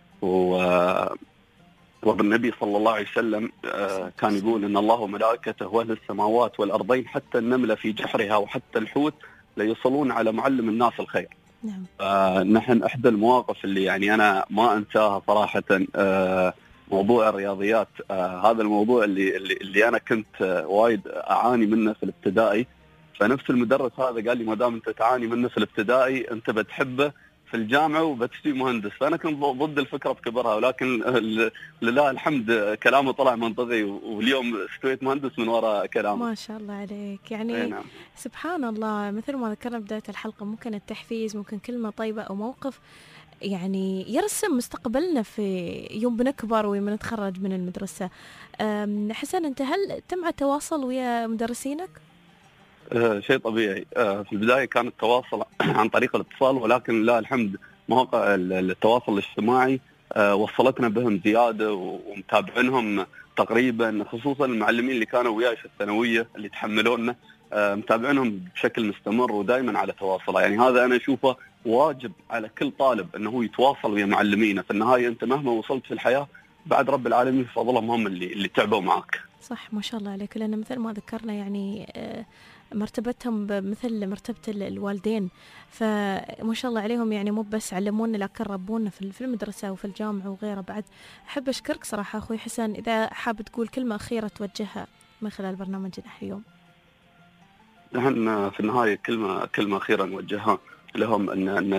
[SPEAKER 18] والنبي صلى الله عليه وسلم كان يقول إن الله وملائكته وأهل السماوات والأرضين حتى النملة في جحرها وحتى الحوت ليصلون على معلم الناس الخير.
[SPEAKER 2] نعم.
[SPEAKER 18] نحن إحدى المواقف اللي يعني أنا ما أنساها صراحة موضوع الرياضيات. هذا الموضوع اللي أنا كنت وايد أعاني منه في الابتدائي. فنفس المدرس هذا قال لي ما دام أنت تعاني منه في الابتدائي أنت بتحبه في الجامعة وبتستوي مهندس. فأنا كنت ضد الفكرة بكبرها، ولكن لله الحمد كلامه طلع منطقي، واليوم استويت مهندس من وراء كلامه.
[SPEAKER 2] ما شاء الله عليك. يعني
[SPEAKER 18] نعم.
[SPEAKER 2] سبحان الله، مثل ما ذكرنا بداية الحلقة، ممكن التحفيز، ممكن كلمة طيبة أو موقف يعني يرسم مستقبلنا في يوم بنكبر وبنتخرج من المدرسة. حسن، أنت هل تم تواصل ويا مدرسينك؟
[SPEAKER 18] شيء طبيعي. في البداية كان التواصل عن طريق الاتصال، ولكن لله الحمد مواقع التواصل الاجتماعي وصلتنا بهم زيادة ومتابعينهم تقريبا، خصوصا المعلمين اللي كانوا وياي في الثانوية اللي تحملونا، متابعينهم بشكل مستمر ودائما على تواصل. يعني هذا أنا أشوفه واجب على كل طالب أنه يتواصل ويا معلمينه. في النهاية أنت مهما وصلت في الحياة بعد رب العالمين فضلهم هم اللي تعبوا معك.
[SPEAKER 2] صح، ما شاء الله عليك. لأن مثل ما ذكرنا يعني مرتبتهم مثل مرتبة الوالدين، فما شاء الله عليهم. يعني مو بس علمونا لكن ربونا في المدرسة وفي الجامعة وغيره بعد. أحب أشكرك صراحة أخوي حسن، إذا حاب تقول كلمة أخيرة توجهها من خلال برنامجنا اليوم.
[SPEAKER 18] نحن في النهاية كلمة أخيرة نوجهها لهم، أن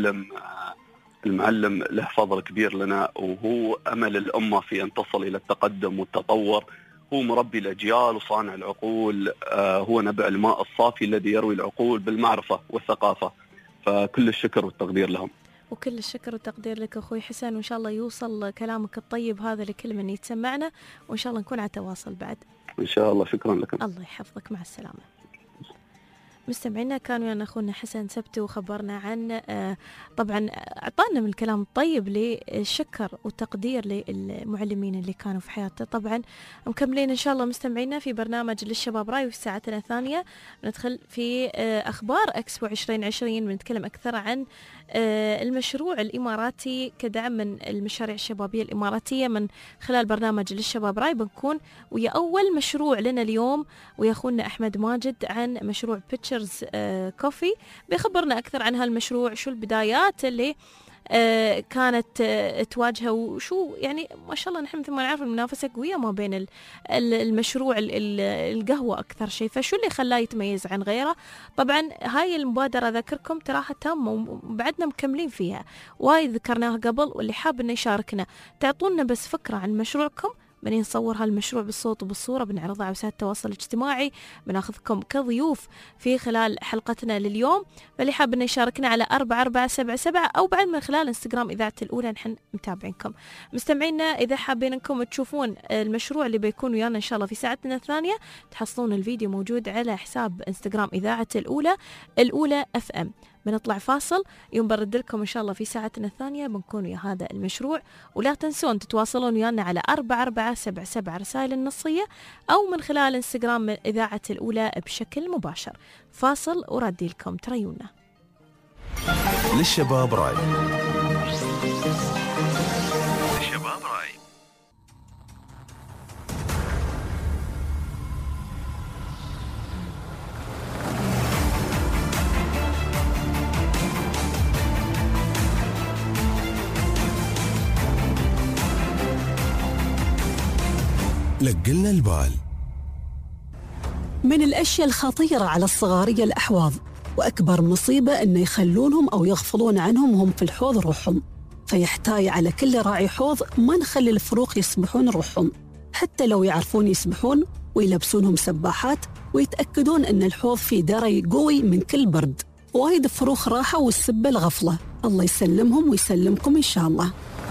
[SPEAKER 18] المعلم له فضل كبير لنا، وهو أمل الأمة في أن تصل إلى التقدم والتطور. هو مربي الأجيال وصانع العقول، هو نبع الماء الصافي الذي يروي العقول بالمعرفة والثقافة. فكل الشكر والتقدير لهم.
[SPEAKER 2] وكل الشكر والتقدير لك أخوي حسن، وإن شاء الله يوصل كلامك الطيب هذا لكل من يتسمعنا، وإن شاء الله نكون على تواصل بعد.
[SPEAKER 18] إن شاء الله. شكرا لكم.
[SPEAKER 2] الله يحفظك، مع السلامة. مستمعينا، كانوا يعني أخونا حسن سبتي وخبرنا عن طبعا أعطانا من الكلام الطيب للشكر والتقدير للمعلمين اللي كانوا في حياته. طبعا مكملين إن شاء الله مستمعينا في برنامج للشباب راي، وفي ساعتنا الثانية ندخل في أخبار أكسبو 2020. بنتكلم أكثر عن المشروع الإماراتي كدعم من المشاريع الشبابية الإماراتية من خلال برنامج للشباب راي. بنكون ويا أول مشروع لنا اليوم ويا أخونا أحمد ماجد عن مشروع بيتشرز كوفي. بيخبرنا أكثر عن هالمشروع، شو البدايات اللي كانت تواجهه، وشو يعني ما شاء الله نحن مثل ما نعرف المنافسة قوية ما بين المشروع القهوة أكثر شيء، فشو اللي خلاه يتميز عن غيره. طبعا هاي المبادرة ذكركم تراها تامة وبعدنا مكملين فيها، وايد ذكرناها قبل، واللي حاب إنه يشاركنا تعطونا بس فكرة عن مشروعكم، من نصور هالمشروع بالصوت وبالصورة، بنعرضها على وسائل التواصل الاجتماعي، بناخذكم كضيوف في خلال حلقتنا لليوم. فاللي حاب انه يشاركنا على 4477 أو بعد من خلال انستغرام إذاعة الأولى، نحن متابعينكم. مستمعينا، إذا حابين انكم تشوفون المشروع اللي بيكون ويانا إن شاء الله في ساعتنا الثانية، تحصلون الفيديو موجود على حساب انستغرام إذاعة الأولى FM. بنطلع فاصل، يوم برد لكم إن شاء الله في ساعتنا الثانية بنكون ويا هذا المشروع. ولا تنسون تتواصلون ويانا على 4477 رسائل النصية أو من خلال انستغرام إذاعة الأولى بشكل مباشر. فاصل وردي لكم، تريونا.
[SPEAKER 1] للشباب راي. لقلنا البال.
[SPEAKER 16] من الأشياء الخطيرة على الصغارية الأحواض، وأكبر مصيبة أن يخلونهم أو يغفلون عنهم وهم في الحوض روحهم. فيحتاج على كل راعي حوض ما نخلي الفروق يسبحون روحهم، حتى لو يعرفون يسبحون، ويلبسونهم سباحات ويتأكدون أن الحوض فيه دري قوي من كل برد. وايد فروخ راحة والسبة الغفلة. الله يسلمهم ويسلمكم إن شاء الله.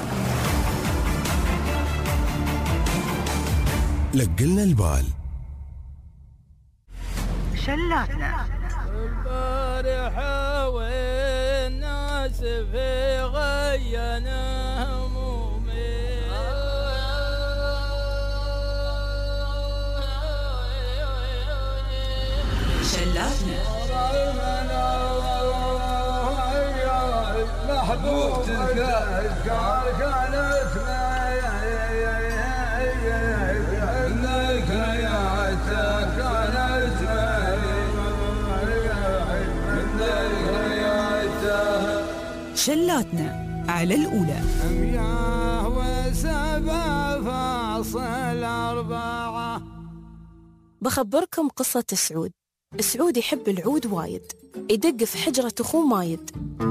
[SPEAKER 1] لقلنا البال.
[SPEAKER 17] شلاتنا البارحة والناس في غينا همومي.
[SPEAKER 8] شلاتنا
[SPEAKER 19] ابوك تذكار كانت انك ريعته كانت
[SPEAKER 8] شلاتنا على الأولى.
[SPEAKER 19] 107.4.
[SPEAKER 2] بخبركم قصة سعود. سعود يحب العود وايد، يدق في حجرة أخوه مايد.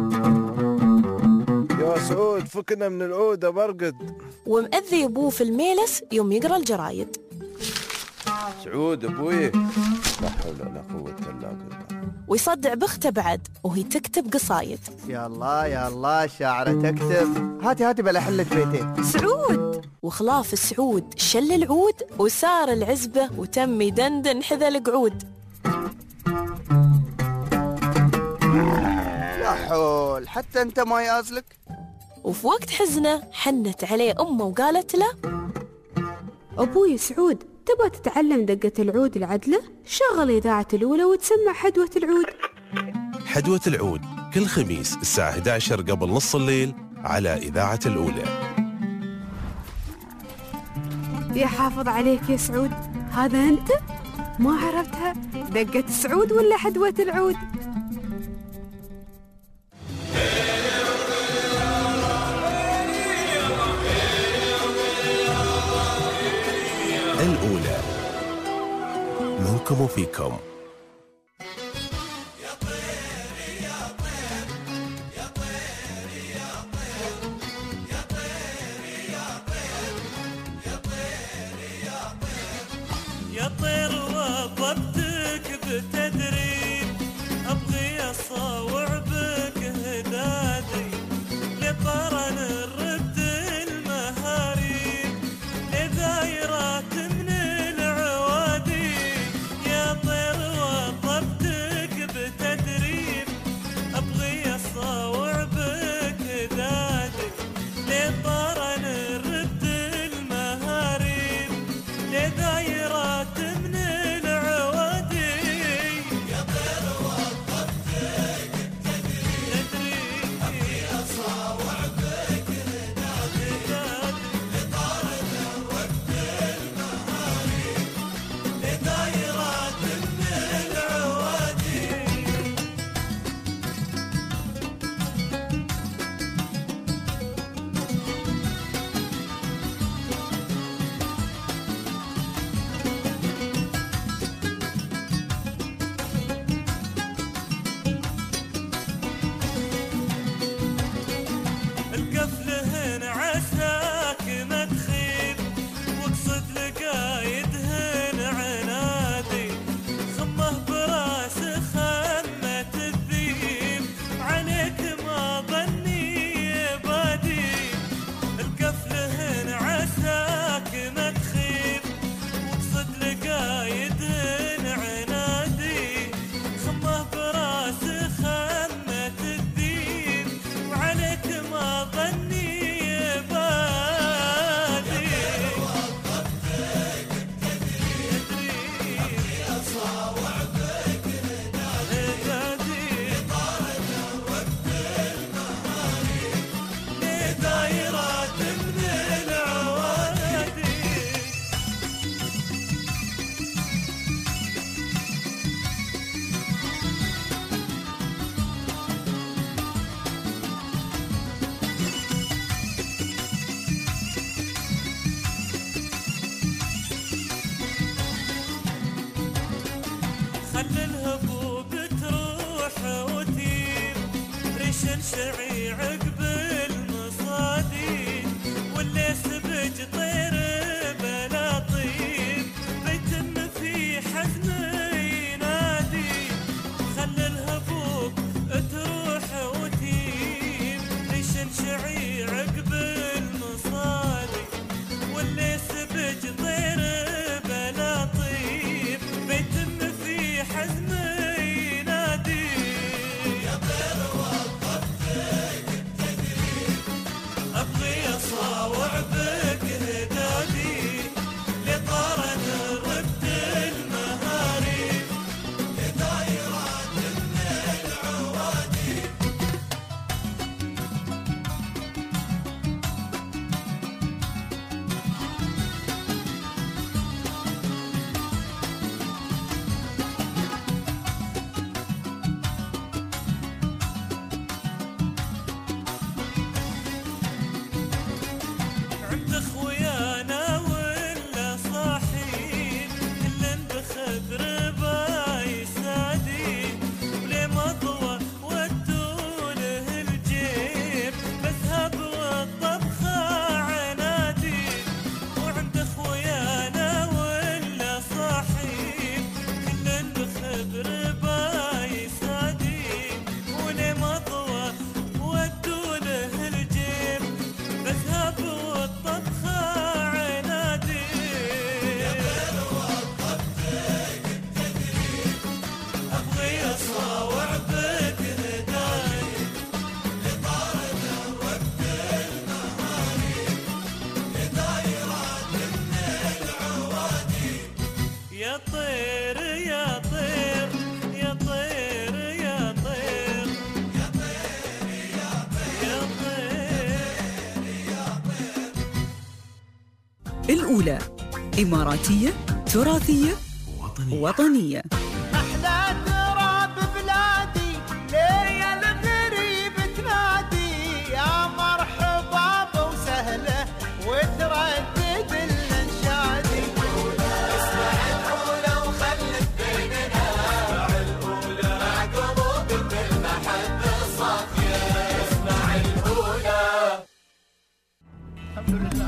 [SPEAKER 20] يا سعود فكنا من العود برقد.
[SPEAKER 2] ومأذي أبوه في الميلس يوم يقرأ الجرايد.
[SPEAKER 20] سعود أبوي لا حول ولا قوة إلا بالله.
[SPEAKER 2] ويصدع بخته بعد وهي تكتب قصايد.
[SPEAKER 21] يا الله شاعرة تكتب. هاتي بلا حلك بيتين.
[SPEAKER 2] سعود وخلاف سعود شل العود وسار العزبة وتم يدندن حذا القعود.
[SPEAKER 21] يا حول حتى انت ما يازلك.
[SPEAKER 2] وفي وقت حزنه حنت عليه أمه وقالت له:
[SPEAKER 3] أبوي سعود تبغى تتعلم دقة العود العدلة؟ شغل إذاعة الأولى وتسمع حدوة العود.
[SPEAKER 1] حدوة العود كل خميس الساعة 11 قبل نص الليل على إذاعة الأولى.
[SPEAKER 3] يا حافظ عليك يا سعود، هذا أنت؟ ما عرفتها دقة سعود ولا حدوة العود؟
[SPEAKER 1] الأولى منكم وفيكم.
[SPEAKER 22] يا طير وضبطك بتدريب، أبغي أصاوع بك هدادي لقرن الرد المهاريب لذايرات من العوادي. يا طير وضبطك بتدريب، أبغي أصاوع بك هدادي لقرن الرد المهاريب لذايرات من العوادي. يا طير وضبطك تدريب، أبغي أصاوع بك هدادي لقرن الرد المهاريب لذايرات من العوادي. القفلهن عساك ما تخيب واقصد لقايدهن عنادي. خمه براس خمة الذيب عليك ما ظني بادي. القفلهن عساك ما تخيب واقصد لقايدهن عنادي. خمه براس خمة الذيب وعليك ما ظني بادي. تدري أصاوع بك هدادي لقرن الرد المهاريب لدايرات من العوادي. خل الهبوب تروح وتيب ريش شعي عقب المصادي واللي سبج طير بلا طيب بيتم في حزم ينادي. خل الهبوب تروح وتيب ريش شعي عقب المصادي واللي سبج طير بلا طيب بيتم في حزم ينادي. يا طير وضبطك تدريب، أبغي أصاوع بك هدادي
[SPEAKER 8] الأولى، إماراتية، تراثية، وطنية.
[SPEAKER 19] أحلى تراب بلادي ليا الغريب تنادي يا مرحبا بوسهله وتردد الانشادي. اسمع الأولى وخلف بيننا، اسمع الأولى مع قلوب بالمحبة الصافية. اسمع الأولى. الحمد لله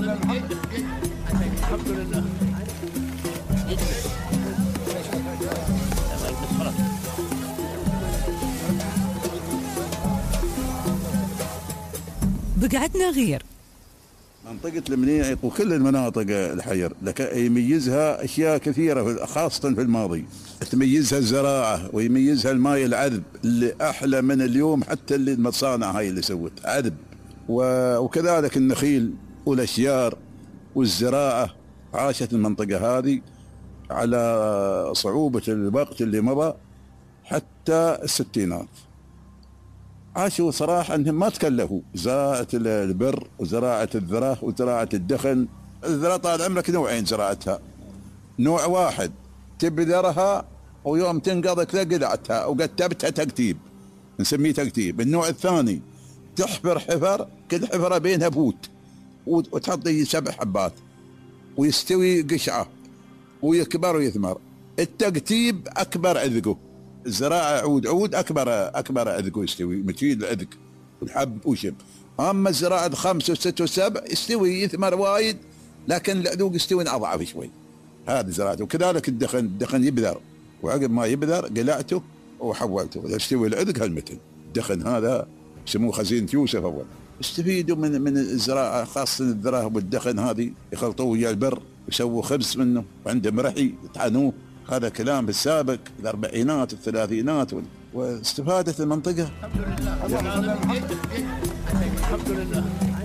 [SPEAKER 19] الحمد لله.
[SPEAKER 8] بقعتنا غير.
[SPEAKER 4] منطقة المنيعق وكل المناطق الحير لك يميزها أشياء كثيرة خاصة في الماضي. تميزها الزراعة ويميزها الماء العذب اللي أحلى من اليوم، حتى اللي المصانع هاي اللي سوت عذب، وكذلك النخيل والأشجار والزراعة. عاشت المنطقة هذه على صعوبة الوقت اللي مضى حتى الستينات. عاشوا صراحة أنهم ما تكلفوا زراعة البر وزراعة الذرة وزراعة الدخن. الذرة طال عمرك نوعين زراعتها، نوع واحد تبذرها ويوم تنقض كذا قلعتها وقتبتها تكتيب، نسميه تكتيب. النوع الثاني تحفر حفر، كل حفرة بينها بوت وتحط 7 حبات ويستوي قشعة ويكبر ويثمر. التكتيب أكبر عذقه، الزراعة عود أكبر عذقه يستوي متيل العذق والحب وشب. أما الزراعة 5 و6 و7 يستوي يثمر وايد، لكن العذوق يستوي أضعف شوي. هذه زراعته. وكذلك الدخن يبذر، وعقب ما يبذر قلعته وحولته يستوي العذق هالمتن. الدخن هذا يسموه خزينة يوسف أول. استفيدوا من الزراعة خاصة الذرة والدخن هذه، يخلطوه ويا البر يسووا خبز منه، وعندهم رحي يطحنوه. هذا كلام بالسابق الأربعينات والثلاثينات، واستفادت المنطقة. الحمد لله الحمد لله.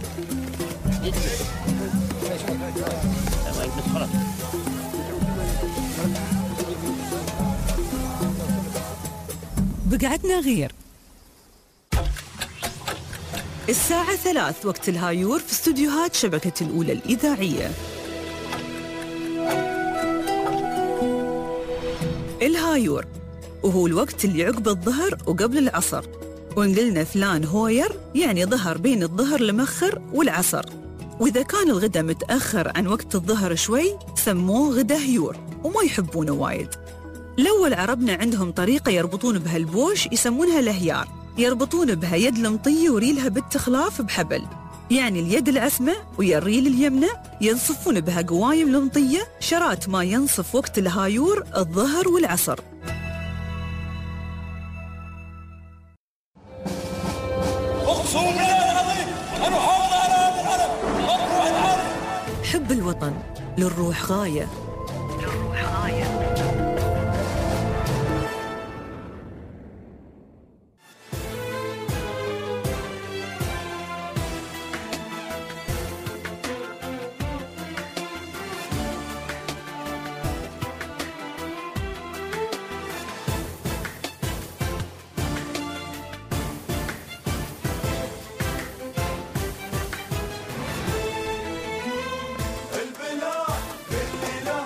[SPEAKER 8] بقعتنا غير. الساعة 3 وقت الهايور في استوديوهات شبكة الأولى الإذاعية. الهايور وهو الوقت اللي عقب الظهر وقبل العصر، ونقلنا فلان هوير يعني ظهر بين الظهر المخر والعصر. وإذا كان الغدا متأخر عن وقت الظهر شوي سموه غدا هيور وما يحبونه وايد. الأول عربنا عندهم طريقة يربطون بها البوش يسمونها الهيار، يربطون بها يد المطية وريلها بالتخلاف بحبل، يعني اليد العسمة ويا الريل اليمنى ينصفون بها قوايم المطية شرات ما ينصف وقت الهايور الظهر والعصر. حب الوطن للروح غاية.
[SPEAKER 19] البلاد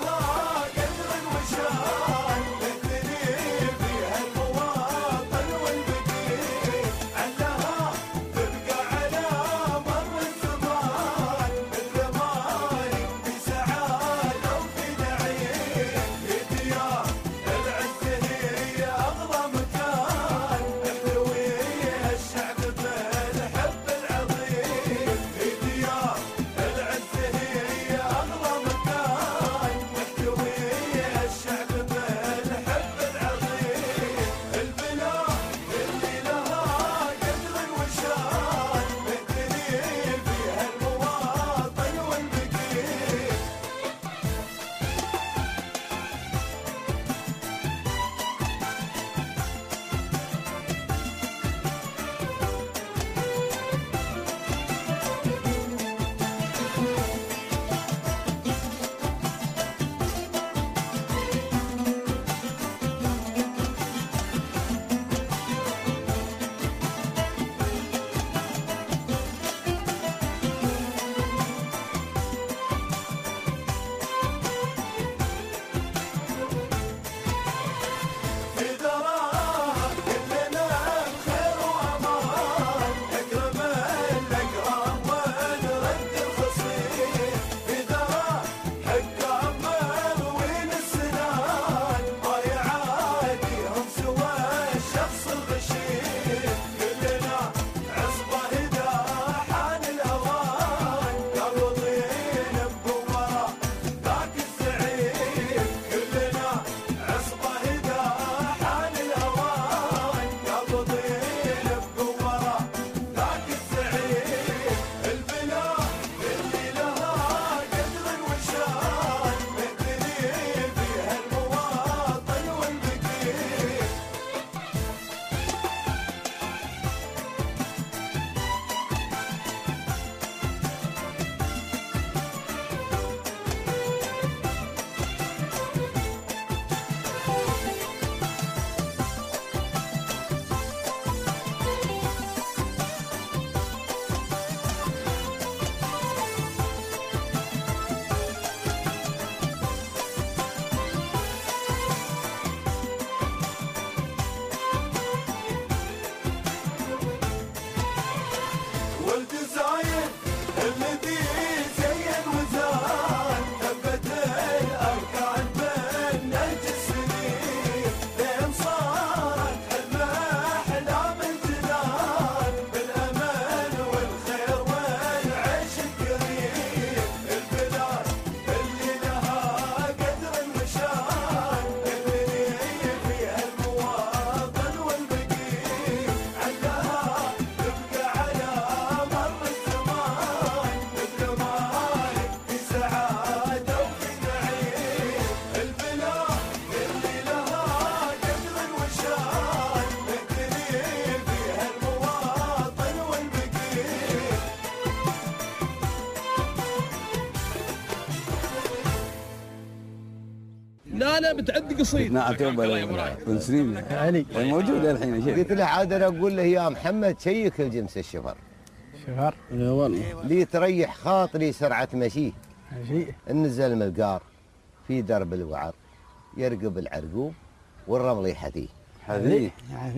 [SPEAKER 12] لا بتعدي قصيد.
[SPEAKER 5] من سنين علي موجود الحين شيء. قلت له عاد انا اقول له يا محمد شيك الجنس الشفر. شفر؟ اي والله. لي تريح خاطري سرعه مشيه. نزل من القار في درب الوعر يرقب العرقوب والرمل يحذيه. حذيه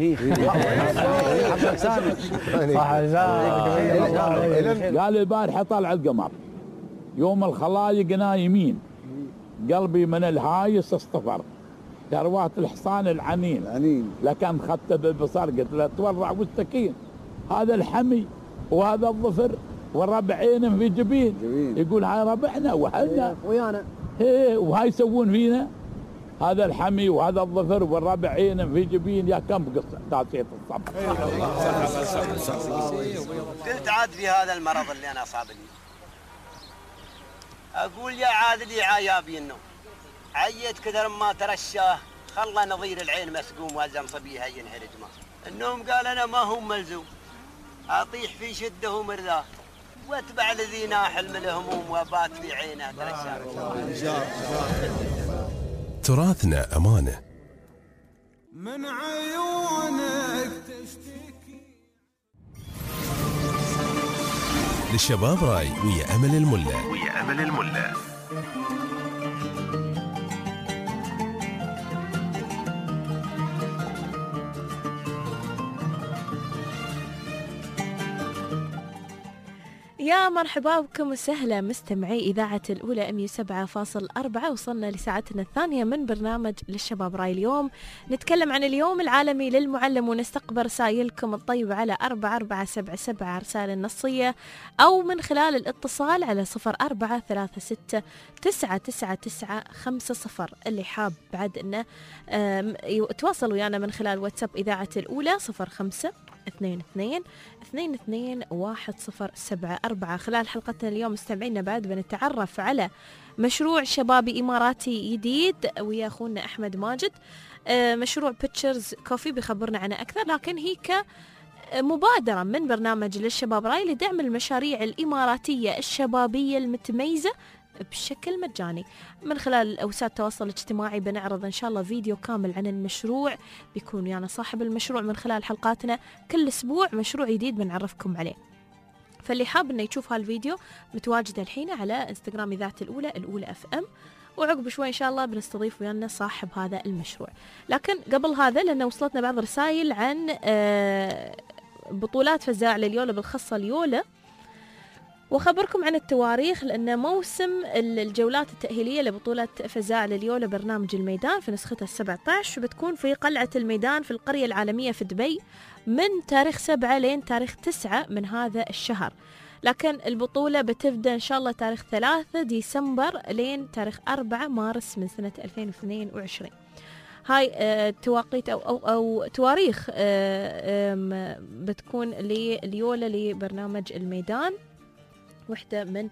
[SPEAKER 6] قال البارحة طلع القمر يوم الخلايق نايمين قلبي من الهايس اصطفر كروات الحصان العنين لكن خدت بالبصر قلت له تورع والسكين هذا الحمي وهذا الظفر والربع عينه في جبين يقول هاي ربعنا وحنا ويانا وهاي يسوون فينا هذا الحمي وهذا الظفر والربع عينه في جبين يا كم قصه تعطيت الصبر.
[SPEAKER 23] قلت عاد في هذا المرض اللي انا اصابني اقول يا عاد لي عيابي النوم عيت كثر ما ترشاه خلى نظير العين مسقوم وازم صبيها ينهرج ما النوم قال انا ما هو ملزوم اطيح في شده ومرضاه واتبع الذي ناحل من الهموم وبات في عينه ترشاه.
[SPEAKER 1] تراثنا أمانة.
[SPEAKER 19] من عيونك تشتكي.
[SPEAKER 1] للشباب راي ويا أمل الملا.
[SPEAKER 2] يا مرحبا بكم وسهلا مستمعي إذاعة الأولى 107.4. وصلنا لساعتنا الثانية من برنامج للشباب راي. اليوم نتكلم عن اليوم العالمي للمعلم ونستقبل رسائلكم الطيبة على 4477 رسائل النصية أو من خلال الاتصال على 0436999950. اللي حاب بعد أنه يتواصل ويانا من خلال واتساب إذاعة الأولى 0522221074. خلال حلقتنا اليوم مستمعينا بعد بنتعرف على مشروع شبابي إماراتي جديد ويا أخونا أحمد ماجد. مشروع بيتشرز كوفي بيخبرنا عنه أكثر، لكن هي كمبادرة من برنامج للشباب راي لدعم المشاريع الإماراتية الشبابية المتميزة بشكل مجاني. من خلال وسائل التواصل الاجتماعي بنعرض إن شاء الله فيديو كامل عن المشروع، بيكون يعني صاحب المشروع من خلال حلقاتنا كل أسبوع مشروع جديد بنعرفكم عليه. فاللي حاب إنه يشوف هالفيديو متواجد الحين على انستغرام إذاعة الأولى FM، وعقب شوي إن شاء الله بنستضيف ويانا صاحب هذا المشروع. لكن قبل هذا لأنه وصلتنا بعض رسائل عن بطولات فزاع لليولا بالخاصة اليولا، وخبركم عن التواريخ لأن موسم الجولات التأهيلية لبطولة فزاع لليولا برنامج الميدان في نسختها 17 بتكون في قلعة الميدان في القرية العالمية في دبي من تاريخ 7 لين تاريخ 9 من هذا الشهر. لكن البطولة بتبدأ إن شاء الله تاريخ 3 ديسمبر لين تاريخ 4 مارس من سنة 2022. هاي تواقيت أو تواريخ بتكون لليولا لبرنامج الميدان، واحدة من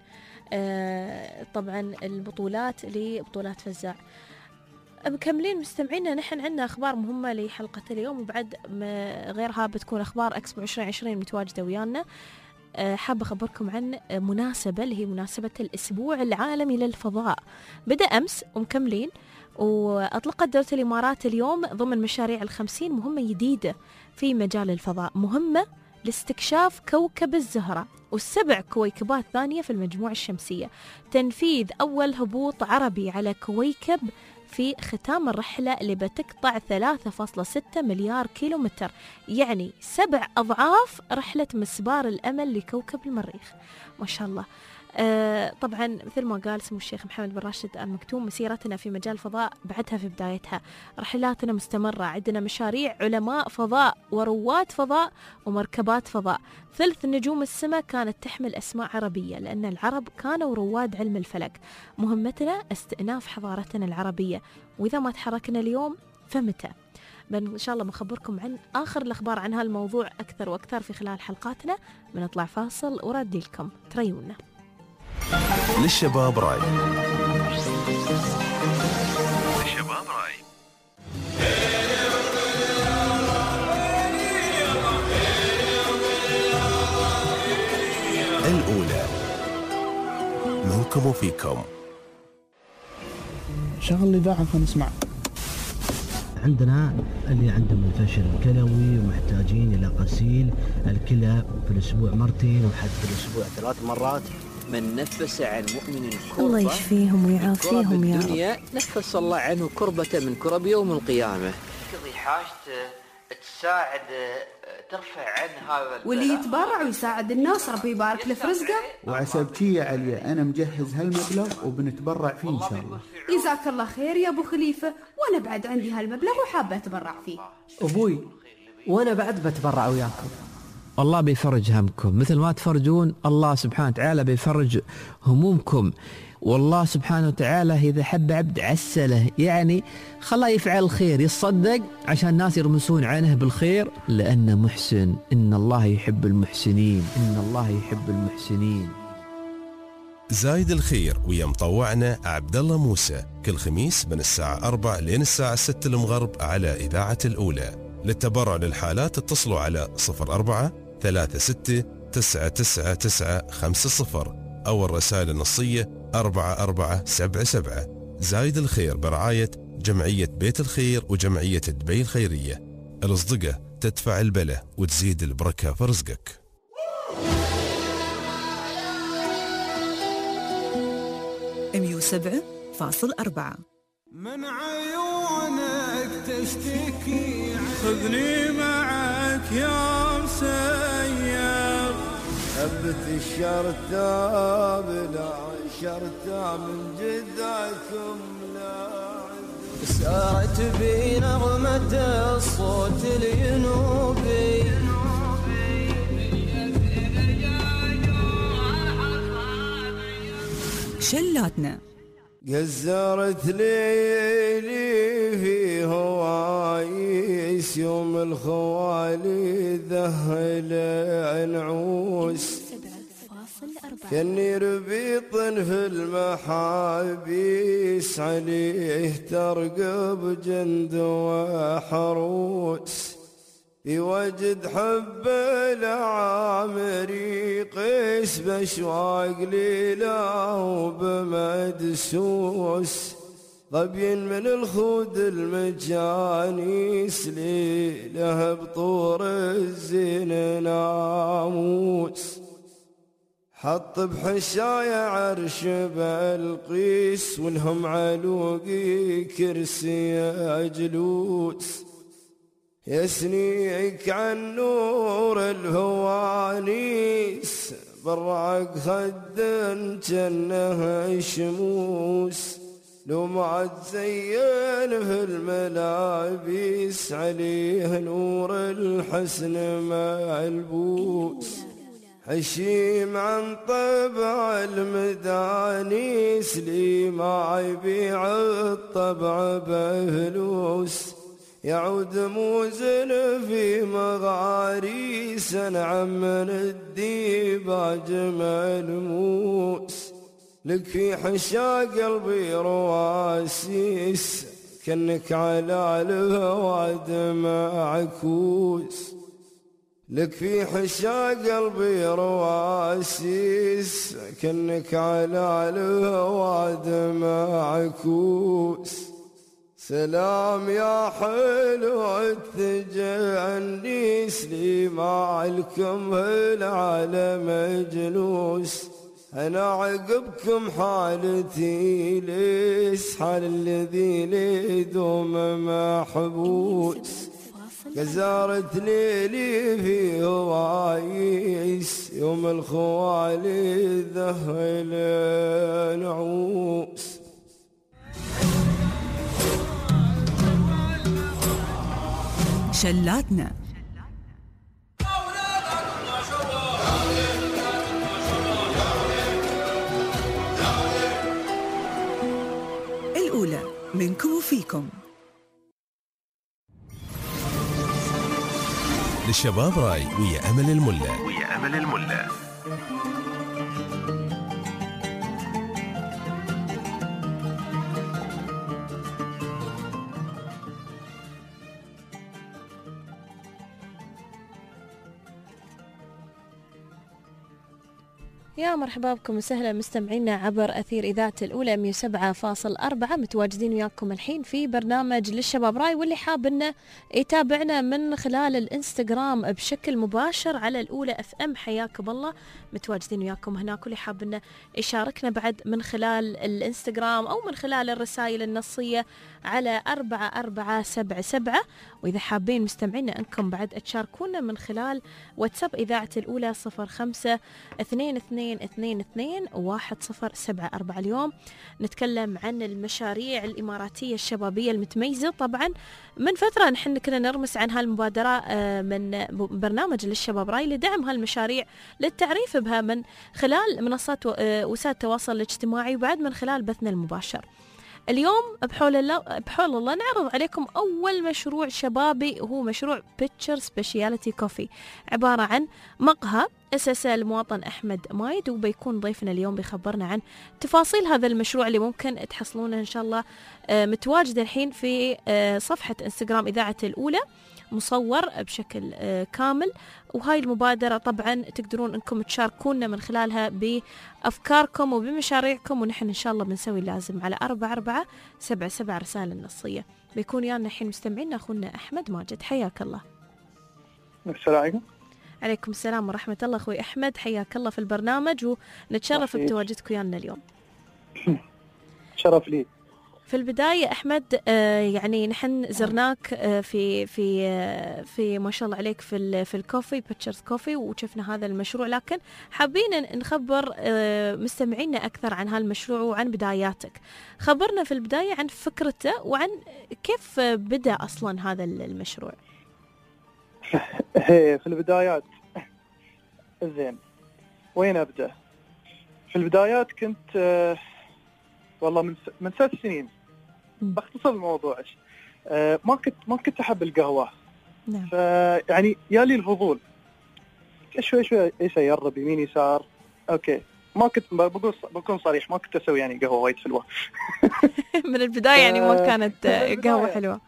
[SPEAKER 2] طبعا البطولات لبطولات فزاع. مكملين مستمعينا، نحن عندنا أخبار مهمة لحلقة اليوم، وبعد غيرها بتكون أخبار إكسبو 2020 متواجدة ويانا. حابة أخبركم عن مناسبة اللي هي مناسبة الأسبوع العالمي للفضاء، بدأ أمس ومكملين. وأطلقت دولة الإمارات اليوم ضمن مشاريع ال50 مهمة جديدة في مجال الفضاء، مهمة لاستكشاف كوكب الزهرة و7 كويكبات ثانية في المجموعة الشمسية، تنفيذ أول هبوط عربي على كويكب في ختام الرحلة اللي بتقطع 3.6 مليار كيلومتر، يعني 7 أضعاف رحلة مسبار الأمل لكوكب المريخ. ما شاء الله. طبعا مثل ما قال سمو الشيخ محمد بن راشد آل مكتوم، مسيرتنا في مجال الفضاء بعدها في بدايتها، رحلاتنا مستمرة، عندنا مشاريع علماء فضاء ورواد فضاء ومركبات فضاء. ثلث نجوم السماء كانت تحمل أسماء عربية لأن العرب كانوا رواد علم الفلك. مهمتنا استئناف حضارتنا العربية، وإذا ما تحركنا اليوم فمتى؟ إن شاء الله بنخبركم عن آخر الأخبار عن هالموضوع أكثر وأكثر في خلال حلقاتنا. بنطلع فاصل وردي لكم تريونا.
[SPEAKER 1] للشباب راي. للشباب راي. الأولى منكم وفيكم.
[SPEAKER 7] شغل الإذاعة فنسمع.
[SPEAKER 9] عندنا اللي عندهم الفشل الكلوي ومحتاجين إلى غسيل الكلى في الأسبوع مرتين وحتى في الأسبوع 3 مرات.
[SPEAKER 11] من نفس عن مؤمن
[SPEAKER 2] الله يشفيهم ويعافيهم يا رب.
[SPEAKER 11] نفس الله عنه كربة من كرب يوم القيامة. تقضي حاجته، تساعد، ترفع عن هذا.
[SPEAKER 3] واللي يتبرع ويساعد الناس ربي يبارك له في رزقه.
[SPEAKER 7] وعسبتي عليا أنا مجهز هالمبلغ وبنتبرع فيه إن شاء الله.
[SPEAKER 3] جزاك الله خير يا أبو خليفة، وأنا بعد عندي هالمبلغ وحابة أتبرع فيه.
[SPEAKER 11] أبوي وأنا بعد بتبرع وياكم. الله بيفرج همكم مثل ما تفرجون، الله سبحانه وتعالى بيفرج همومكم. والله سبحانه وتعالى إذا حب عبد عسله، يعني خلاه يفعل الخير، يصدق عشان الناس يرمسون عنه بالخير، لأنه محسن. إن الله يحب المحسنين، إن الله يحب المحسنين.
[SPEAKER 1] زايد الخير ويا مطوعنا عبد الله موسى كل خميس من الساعة 4 لين الساعة 6 المغرب على إذاعة الأولى. للتبرع للحالات اتصلوا على 0436999950 أو الرسائل النصية 4477. زايد الخير برعاية جمعية بيت الخير وجمعية دبي الخيرية. الأصدقة تدفع البلة وتزيد البركة في رزقك.
[SPEAKER 8] 107.4
[SPEAKER 19] من عيونك تشتكي، خذني معك يا مسير.
[SPEAKER 5] ثبت الشرطة بلا شرطة من جدكم لا.
[SPEAKER 17] سارت بي نغمة الصوت الينوبي،
[SPEAKER 8] شلاتنا.
[SPEAKER 5] قزرت ليلي في هوايس، يوم الخوالي ذهل عنعوس. كني ربيط في المحابيس، عليه ترقب جند وحروس. يوجد حب العامري قيس، بشواق ليلة وبمدسوس. ظبين من الخود المجانيس، ليله بطور الزين ناموس. حط بحشاية عرش بلقيس، ولهم علوقي كرسي جلوس. يسنيك عن نور الهوانيس، برعق خد جنه شموس. لو ما تزين في الملابس، عليه نور الحسن ملبوس. حشيم عن طبع المدانيس، لي ما يبيع الطبع بفلوس. يعود موزن في مغاريس، نعم من الديباج ملموس. لك في حشا قلبي رواسيس، كنك على الهواد معكوس. لك في حشا قلبي رواسيس، كنك على الهواد معكوس. سلام يا حلو التجنيس، لي معلكم العالم جلوس. أنا عقبكم حالتي ليس، حال الذي ليدوم محبوس. كزارت ليلي في هوايس، يوم الخوالي ذهل نعوس.
[SPEAKER 8] شلاتنا. الأولى منكم وفيكم.
[SPEAKER 1] للشباب راي ويا أمل الملا.
[SPEAKER 2] يا مرحبا بكم وسهلا مستمعينا عبر أثير إذاعة الأولى 107.4. متواجدين وياكم الحين في برنامج للشباب راي، واللي حاب إنه يتابعنا من خلال الإنستغرام بشكل مباشر على الأولى FM. حياكم الله، متواجدين وياكم هناك. واللي حاب إنه يشاركنا بعد من خلال الإنستغرام أو من خلال الرسائل النصية على 4477. وإذا حابين مستمعينا أنكم بعد تشاركونا من خلال واتساب إذاعة الأولى 052222 107. اليوم نتكلم عن المشاريع الإماراتية الشبابية المتميزة. طبعا من فترة نحن كنا نرمس عن هالمبادرة من برنامج للشباب راي لدعم هالمشاريع، للتعريف بها من خلال منصات وسائل التواصل الاجتماعي وبعد من خلال بثنا المباشر. اليوم بحول الله نعرض عليكم أول مشروع شبابي، هو مشروع بيتشر سبيشياليتي كوفي، عبارة عن مقهى أسسه المواطن أحمد مايد، وبيكون ضيفنا اليوم بيخبرنا عن تفاصيل هذا المشروع اللي ممكن تحصلونه إن شاء الله. متواجد الحين في صفحة انستغرام إذاعة الأولى، مصور بشكل كامل. وهاي المبادرة طبعا تقدرون انكم تشاركونا من خلالها بأفكاركم وبمشاريعكم، ونحن ان شاء الله بنسوي اللازم على 4477 رسالة النصية. بيكون يانا الحين مستمعينا اخونا احمد ماجد. حياك الله.
[SPEAKER 10] السلام عليكم.
[SPEAKER 2] عليكم السلام ورحمة الله اخوي احمد، حياك الله في البرنامج ونتشرف بتواجدك ويانا اليوم.
[SPEAKER 10] شرف لي.
[SPEAKER 2] في البداية أحمد، يعني نحن زرناك في ما شاء الله عليك في الكوفي بيتشرز كوفي، وشفنا هذا المشروع، لكن حابين نخبر مستمعينا أكثر عن هالمشروع وعن بداياتك. خبرنا في البداية عن فكرته وعن كيف بدأ أصلا هذا المشروع.
[SPEAKER 10] في البدايات زين، وين أبدأ؟ في البدايات كنت والله من 3 سنين. باختصر الموضوع ما كنت احب القهوه.
[SPEAKER 2] نعم.
[SPEAKER 10] فيعني يالي الفضول شوي ايش اجرب يمين يسار. اوكي، ما كنت بكون صريح، ما كنت اسوي يعني قهوه وايد حلوه.
[SPEAKER 2] من البدايه يعني ما كانت قهوه حلوه.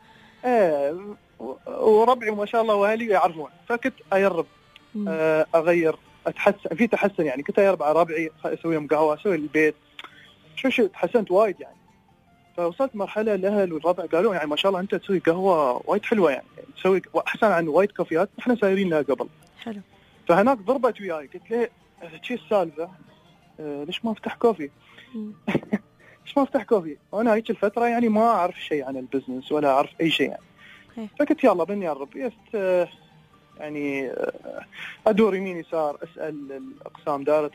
[SPEAKER 10] وربعي ما شاء الله واهلي يعرفون، فكنت اجرب اغير، اتحسن في تحسن يعني. كنت اجرب على ربعي اسوي لهم قهوه، اسوي البيت شو تحسنت وايد يعني. فوصلت مرحله الاهل والربع قالوا يعني ما شاء الله انت تسوي قهوه وايد حلوه، يعني تسوي احسن عن وايد كافيات احنا سايرين لها قبل.
[SPEAKER 2] حلو.
[SPEAKER 10] فهناك ضربت وياي، قلت له شو السالفه؟ ليش ما افتح كوفي؟ ليش ما افتح كوفي؟ وانا هيك الفتره يعني ما اعرف شيء عن البزنس ولا اعرف اي شيء يعني. فقلت يلا بنجرب. يعني ادور يمين يسار، اسال الاقسام، دائره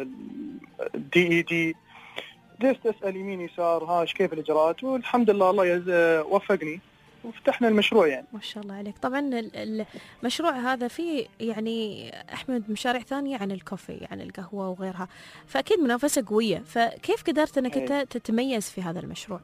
[SPEAKER 10] DED، جلست اسال يمين يسار كيف الاجراءات، والحمد لله الله وفقني وفتحنا المشروع يعني.
[SPEAKER 2] ما شاء الله عليك. طبعا المشروع هذا فيه يعني احمد مشاريع ثانيه عن الكوفي، عن القهوه وغيرها، فاكيد منافسه قويه، فكيف قدرت انك تتميز في هذا المشروع؟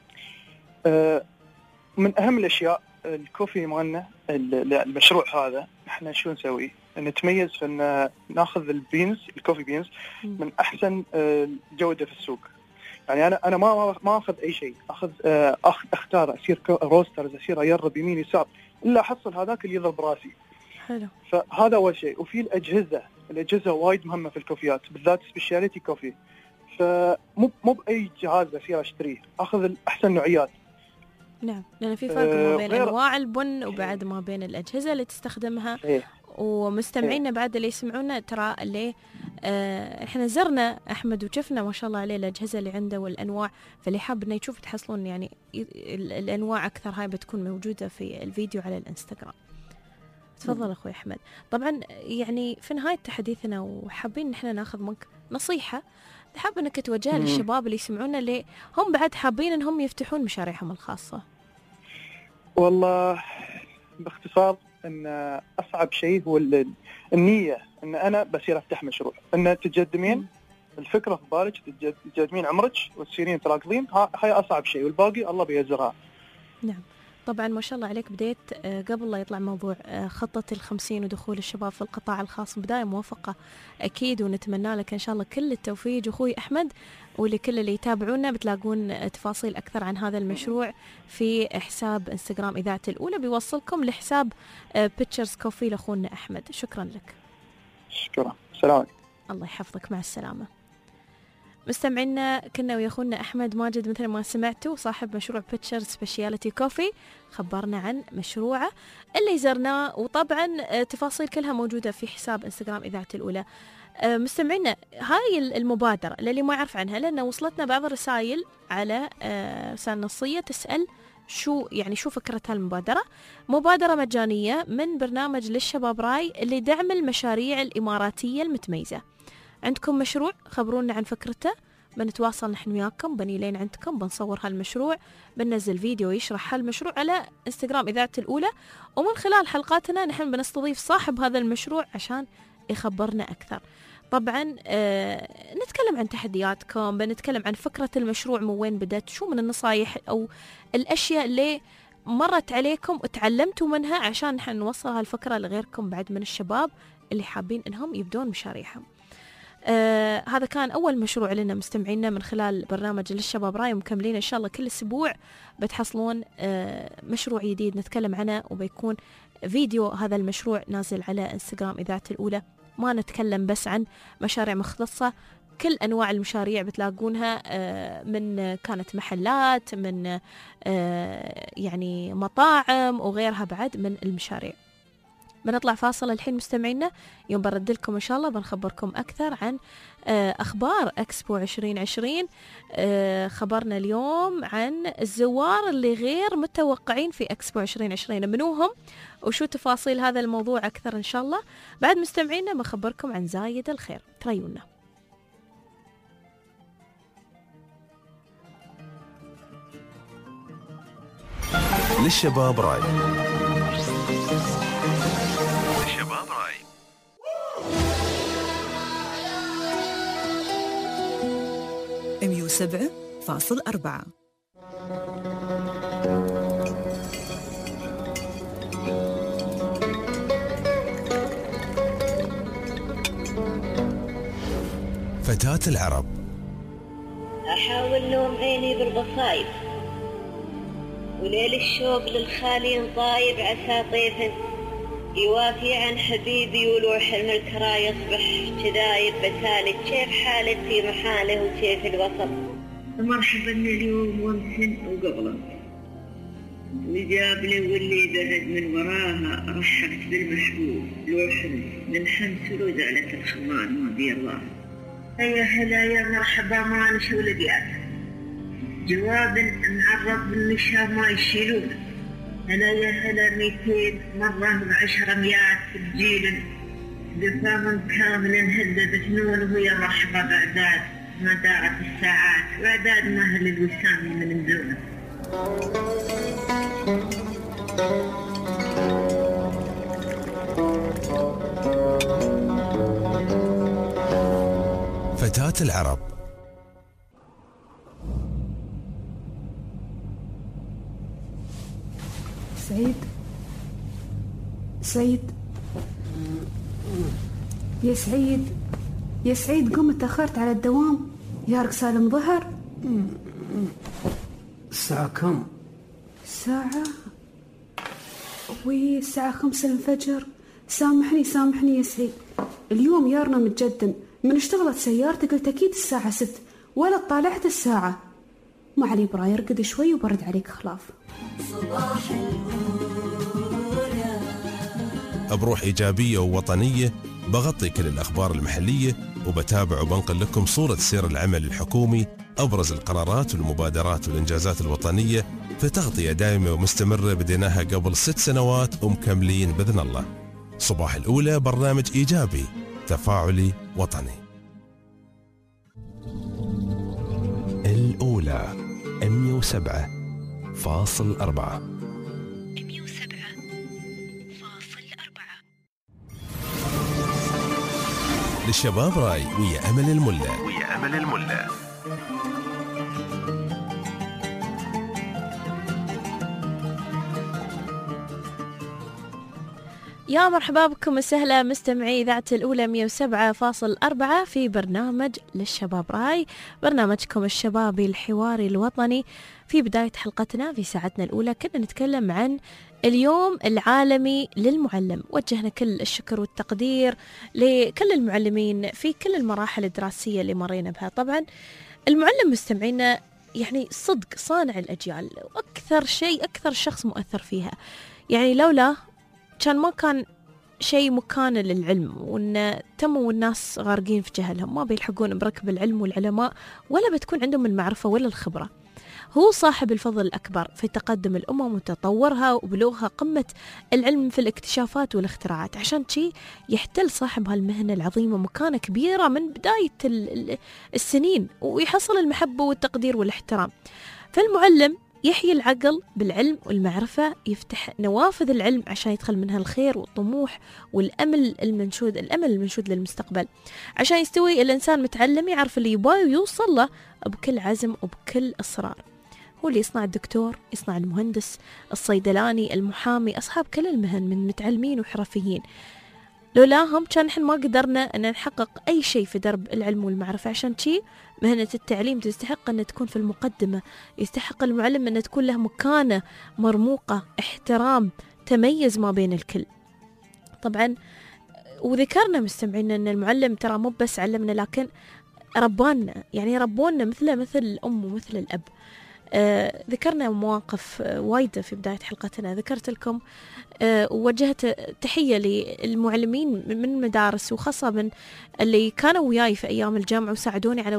[SPEAKER 10] من اهم الاشياء الكوفي مالنا، المشروع هذا احنا شو نسوي؟ نتميز في ان ناخذ الكوفي بينز من احسن جوده في السوق. يعني انا ما اخذ اي شيء، اختار اصير روسترز، اصير اجرب يمين يسار الا احصل هذاك اللي يضرب راسي.
[SPEAKER 2] حلو.
[SPEAKER 10] فهذا اول شيء. وفي الاجهزه وايد مهمه في الكوفيات، بالذات سبيشاليتي كوفي. فمو باي جهاز اصير اشتريه، اخذ احسن نوعيات.
[SPEAKER 2] نعم، لأن في فرق ما بين أنواع البن وبعد ما بين الأجهزة اللي تستخدمها. ومستمعينا بعد اللي يسمعونا ترى اللي احنا زرنا أحمد وشفنا ما شاء الله عليه الأجهزة اللي عنده والأنواع، فاللي حاب إنه يشوف تحصلون يعني الأنواع أكثر، هاي بتكون موجودة في الفيديو على الإنستغرام. تفضل أخوي أحمد. طبعا يعني في نهاية حديثنا وحابين إحنا ناخذ منك نصيحة حاب انك توجهها للشباب اللي يسمعونا اللي هم بعد حابين انهم يفتحون مشاريعهم الخاصة.
[SPEAKER 10] والله باختصار ان اصعب شيء هو النية، ان انا بصير افتح مشروع، ان تقدمين الفكرة في بالك، تقدمين عمرك وتصيرين تراكضين، هاي اصعب شيء، والباقي الله بيزرها.
[SPEAKER 2] نعم. طبعا ما شاء الله عليك بديت قبل لا يطلع موضوع خطة 50 ودخول الشباب في القطاع الخاص، بداية موفقة أكيد، ونتمنى لك إن شاء الله كل التوفيق أخوي أحمد، ولكل اللي يتابعونا بتلاقون تفاصيل أكثر عن هذا المشروع في حساب انستغرام إذاعة الأولى، بيوصلكم لحساب بيتشرز كوفي لأخونا أحمد. شكرا لك.
[SPEAKER 10] شكرا. سلام.
[SPEAKER 2] الله يحفظك، مع السلامة. مستمعينا كنا ويا أخونا أحمد ماجد مثل ما سمعتوا صاحب مشروع بيتشر سبيشياليتي كوفي، خبرنا عن مشروعه اللي زرناه، وطبعا تفاصيل كلها موجودة في حساب انستغرام إذاعة الأولى. مستمعينا هاي المبادرة اللي ما يعرف عنها، لأن وصلتنا بعض الرسائل على رسائل نصية تسأل شو فكرة هالمبادرة. مبادرة مجانية من برنامج للشباب راي اللي دعم المشاريع الإماراتية المتميزة. عندكم مشروع خبرونا عن فكرته، بنتواصل نحن وياكم، بنيلين عندكم، بنصور هالمشروع، بننزل فيديو يشرح هالمشروع على انستغرام إذاعة الأولى، ومن خلال حلقاتنا نحن بنستضيف صاحب هذا المشروع عشان يخبرنا أكثر. طبعا نتكلم عن تحدياتكم، بنتكلم عن فكرة المشروع من وين بدأت، شو من النصايح أو الأشياء اللي مرت عليكم وتعلمتوا منها عشان نحن نوصل هالفكرة لغيركم بعد من الشباب اللي حابين إنهم يبدون مشاريعهم. هذا كان أول مشروع لنا مستمعينا من خلال برنامج للشباب راي، ومكملين إن شاء الله كل أسبوع بتحصلون مشروع جديد نتكلم عنه، وبيكون فيديو هذا المشروع نازل على انستغرام إذاعة الأولى. ما نتكلم بس عن مشاريع مختصة، كل أنواع المشاريع بتلاقونها، من كانت محلات، من يعني مطاعم وغيرها بعد من المشاريع. بنطلع فاصل الحين مستمعينا، يوم برد لكم إن شاء الله بنخبركم أكثر عن أخبار إكسبو 2020. خبرنا اليوم عن الزوار اللي غير متوقعين في إكسبو 2020 منوهم، وشو تفاصيل هذا الموضوع أكثر إن شاء الله. بعد مستمعينا بخبركم عن زايد الخير، تريونا.
[SPEAKER 1] للشباب راي.
[SPEAKER 8] 107.4.
[SPEAKER 1] فتاة العرب.
[SPEAKER 13] أحاول نوم عيني بالبصايب، وليل الشوق للخالي طايب، عسى طيف يوافي عن حبيبي، ولوح الملكرا يصبح كذايب، بسالك كيف حالك في محاله وكيف الوسط، مرحبا اليوم وامس وقبله، وجاب لي واللي بعد من وراها رحبت بالمحبوب، لوح من حمس وزعلة الخمان ما بي الله، يا هلا يا مرحبا ما نشو لقيات، جواب معرض بالنشا ما يشيلونه، هلا يا هلا 200 مرة ب10 بجيل بفهم كامل هدى بثنون، وهي مرحبا بعداد ما دارت الساعات، وعداد مهل الوسام من دونه.
[SPEAKER 1] فتاة العرب.
[SPEAKER 3] سعيد يا سعيد قم، تأخرت على الدوام، يارك سالم ظهر.
[SPEAKER 14] الساعة كم؟
[SPEAKER 3] الساعة الساعة 5 الفجر. سامحني يا سعيد، اليوم يارنا متجدن، من اشتغلت سيارتي قلت أكيد الساعة 6 ولا طالعت الساعة. ما علي براي، ارقد شوي وبرد عليك خلاف.
[SPEAKER 1] بروح إيجابية ووطنية بغطي كل الأخبار المحلية، وبتابع وبنقل لكم صورة سير العمل الحكومي، أبرز القرارات والمبادرات والإنجازات الوطنية، في تغطية دائمة ومستمرة بديناها قبل 6 سنوات ومكملين بإذن الله. صباح الأولى برنامج إيجابي تفاعلي وطني. الأولى 107.4. للشباب راي ويا أمل الملا.
[SPEAKER 2] يا مرحبا بكم وسهلا مستمعي إذاعة الأولى 107.4 في برنامج للشباب راي، برنامجكم الشبابي الحواري الوطني. في بداية حلقتنا في ساعتنا الأولى كنا نتكلم عن اليوم العالمي للمعلم. وجهنا كل الشكر والتقدير لكل المعلمين في كل المراحل الدراسية اللي مرينا بها. طبعا المعلم مستمعينا يعني صدق صانع الأجيال، أكثر شخص مؤثر فيها. يعني لولا كان ما كان شيء مكان للعلم، وإن تموا الناس غارقين في جهلهم، ما بيلحقون بركب العلم والعلماء ولا بتكون عندهم المعرفة ولا الخبرة. هو صاحب الفضل الأكبر في تقدم الأمم وتطورها وبلوغها قمة العلم في الاكتشافات والاختراعات. عشان شي يحتل صاحب هالمهنة العظيمة مكانة كبيرة من بداية السنين، ويحصل المحبة والتقدير والاحترام. فالمعلم يحيي العقل بالعلم والمعرفة، يفتح نوافذ العلم عشان يدخل منها الخير والطموح والأمل المنشود للمستقبل. عشان يستوي الإنسان متعلم يعرف اللي يبغاه ويوصل له بكل عزم وبكل إصرار. هو اللي يصنع الدكتور، يصنع المهندس، الصيدلاني، المحامي، أصحاب كل المهن من متعلمين وحرفيين. لولاهم كان نحن ما قدرنا أن نحقق أي شيء في درب العلم والمعرفة. عشان شي مهنة التعليم تستحق أن تكون في المقدمة، يستحق المعلم أن تكون له مكانة مرموقة، احترام، تميز ما بين الكل. طبعا وذكرنا مستمعينا أن المعلم ترى مو بس علمنا، لكن ربانا، يعني ربونا مثل الأم ومثل الأب. ذكرنا مواقف وايدة في بداية حلقتنا، ذكرت لكم ووجهت تحية للمعلمين من المدارس، وخاصة من اللي كانوا وياي في أيام الجامعة وساعدوني على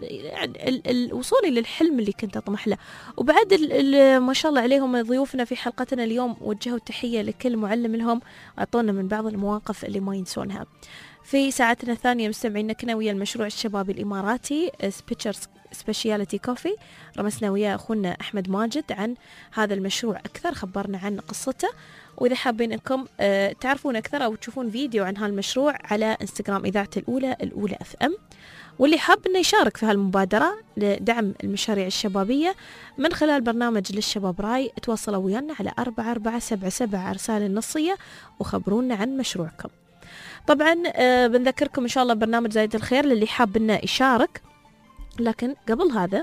[SPEAKER 2] وصولي للحلم اللي كنت أطمح له. وبعد ما شاء الله عليهم ضيوفنا في حلقتنا اليوم وجهوا تحية لكل معلم لهم، أعطونا من بعض المواقف اللي ما ينسونها. في ساعتنا الثانية مستمعينا كنا ويا المشروع الشبابي الإماراتي سبيتشرز سبيشياليتي كوفي، رمسنا ويا أخونا أحمد ماجد عن هذا المشروع أكثر، خبرنا عن قصته. وإذا حابين أنكم تعرفون أكثر أو تشوفون فيديو عن هالمشروع على إنستغرام إذاعة الأولى FM. واللي حاب أنه يشارك في هالمبادرة لدعم المشاريع الشبابية من خلال برنامج للشباب راي، تواصلوا ويانا على 4477 رسالة النصية وخبرونا عن مشروعكم. طبعا بنذكركم إن شاء الله برنامج زايد الخير للي حاب أنه يشارك. لكن قبل هذا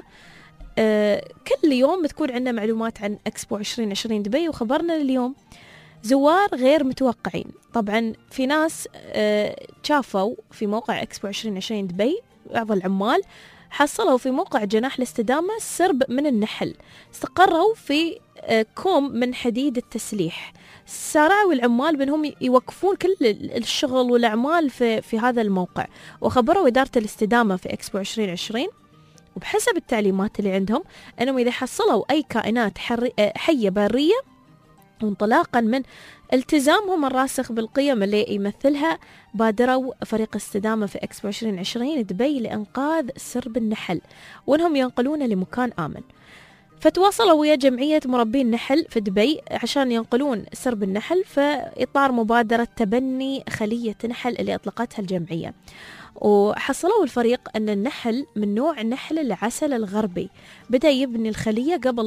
[SPEAKER 2] كل يوم بتكون عندنا معلومات عن إكسبو 2020 دبي، وخبرنا اليوم زوار غير متوقعين. طبعا في ناس شافوا في موقع إكسبو 2020 دبي، بعض العمال حصلوا في موقع جناح الاستدامة سرب من النحل، استقروا في كوم من حديد التسليح. سارعوا العمال بأنهم يوقفون كل الشغل والأعمال في هذا الموقع، وخبروا إدارة الاستدامة في إكسبو 2020 وبحسب التعليمات اللي عندهم أنهم إذا حصلوا أي كائنات حية برية، وانطلاقا من التزامهم الراسخ بالقيم اللي يمثلها، بادروا فريق الاستدامة في إكسبو 2020 دبي لإنقاذ سرب النحل وأنهم ينقلونه لمكان آمن. فتواصلوا ويا جمعية مربي النحل في دبي عشان ينقلون سرب النحل في إطار مبادرة تبني خلية نحل اللي أطلقتها الجمعية. وحصلوا الفريق أن النحل من نوع نحل العسل الغربي، بدأ يبني الخلية قبل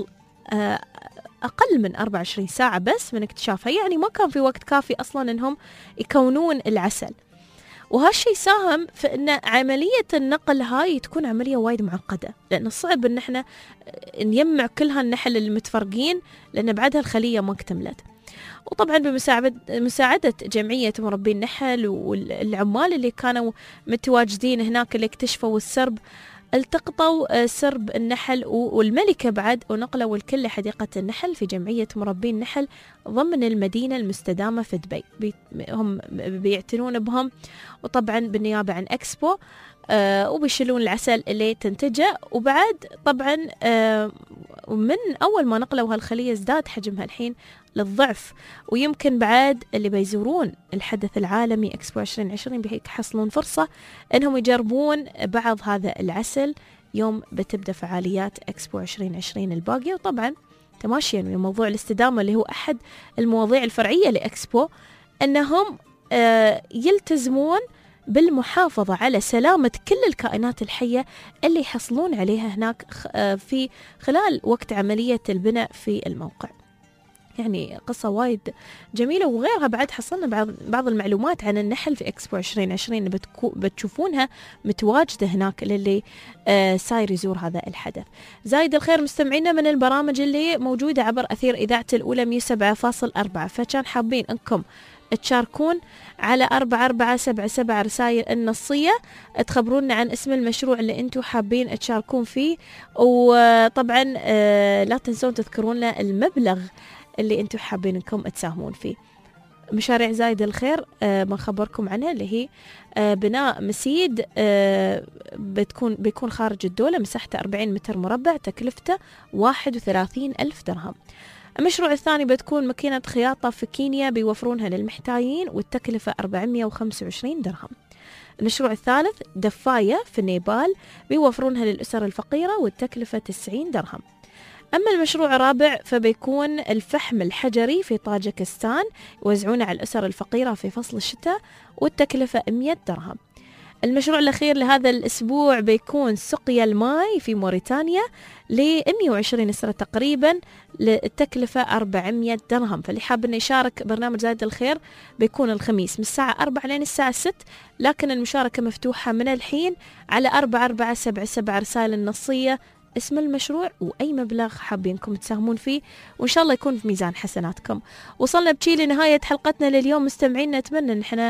[SPEAKER 2] أقل من 24 ساعة بس من اكتشافها، يعني ما كان في وقت كافي أصلا أنهم يكونون العسل. وهالشي ساهم في أن عملية النقل هاي تكون عملية وايد معقدة، لأن صعب أن احنا نجمع كل هالنحل المتفرقين، لأن بعدها الخلية ما اكتملت. وطبعا بمساعدة جمعية مربي النحل والعمال اللي كانوا متواجدين هناك اللي اكتشفوا السرب، التقطوا سرب النحل والملكة بعد، ونقلوا الكل لحديقة النحل في جمعية مربي النحل ضمن المدينة المستدامة في دبي. هم بيعتنون بهم، وطبعا بالنيابة عن إكسبو وبيشيلون العسل اللي تنتجه. وبعد طبعا من أول ما نقلوا هالخلية ازداد حجمها الحين للضعف. ويمكن بعد اللي بيزورون الحدث العالمي إكسبو 2020 بيحصلون فرصة أنهم يجربون بعض هذا العسل يوم بتبدأ فعاليات إكسبو 2020 الباقية. وطبعا تماشيا ويا موضوع الاستدامة اللي هو أحد المواضيع الفرعية لإكسبو، أنهم يلتزمون بالمحافظة على سلامة كل الكائنات الحية اللي يحصلون عليها هناك في خلال وقت عملية البناء في الموقع. يعني قصة وايد جميلة. وغيرها بعد حصلنا بعض المعلومات عن النحل في إكسبو 2020 بتشوفونها متواجدة هناك للي ساير يزور هذا الحدث. زايد الخير مستمعينا، من البرامج اللي موجودة عبر أثير إذاعة الأولى 107.4، فكان حابين أنكم تشاركون على 4477 رسائل النصية تخبرونا عن اسم المشروع اللي انتم حابين تشاركون فيه، وطبعا لا تنسون تذكرون لنا المبلغ اللي انتم حابين انكم تساهمون فيه. مشاريع زايد الخير بنخبركم عنها اللي هي بناء مسيد بيكون خارج الدولة، مساحته 40 متر مربع، تكلفته 31,000 درهم. المشروع الثاني بتكون ماكينة خياطة في كينيا بيوفرونها للمحتاجين والتكلفة 425 درهم. المشروع الثالث دفاية في نيبال بيوفرونها للأسر الفقيرة والتكلفة 90 درهم. أما المشروع الرابع فبيكون الفحم الحجري في طاجكستان، يوزعونه على الأسر الفقيرة في فصل الشتاء والتكلفة 100 درهم. المشروع الأخير لهذا الأسبوع بيكون سقيا الماء في موريتانيا ل 120 أسرة تقريبا، التكلفة 400 درهم. فاللي حاب أن يشارك برنامج زايد الخير بيكون الخميس من الساعة 4 لين الساعة 6، لكن المشاركة مفتوحة من الحين على 4477 رسائل النصية، اسم المشروع وأي مبلغ حابينكم تساهمون فيه، وإن شاء الله يكون في ميزان حسناتكم. وصلنا بشي لنهاية حلقتنا لليوم مستمعين، نتمنى أن احنا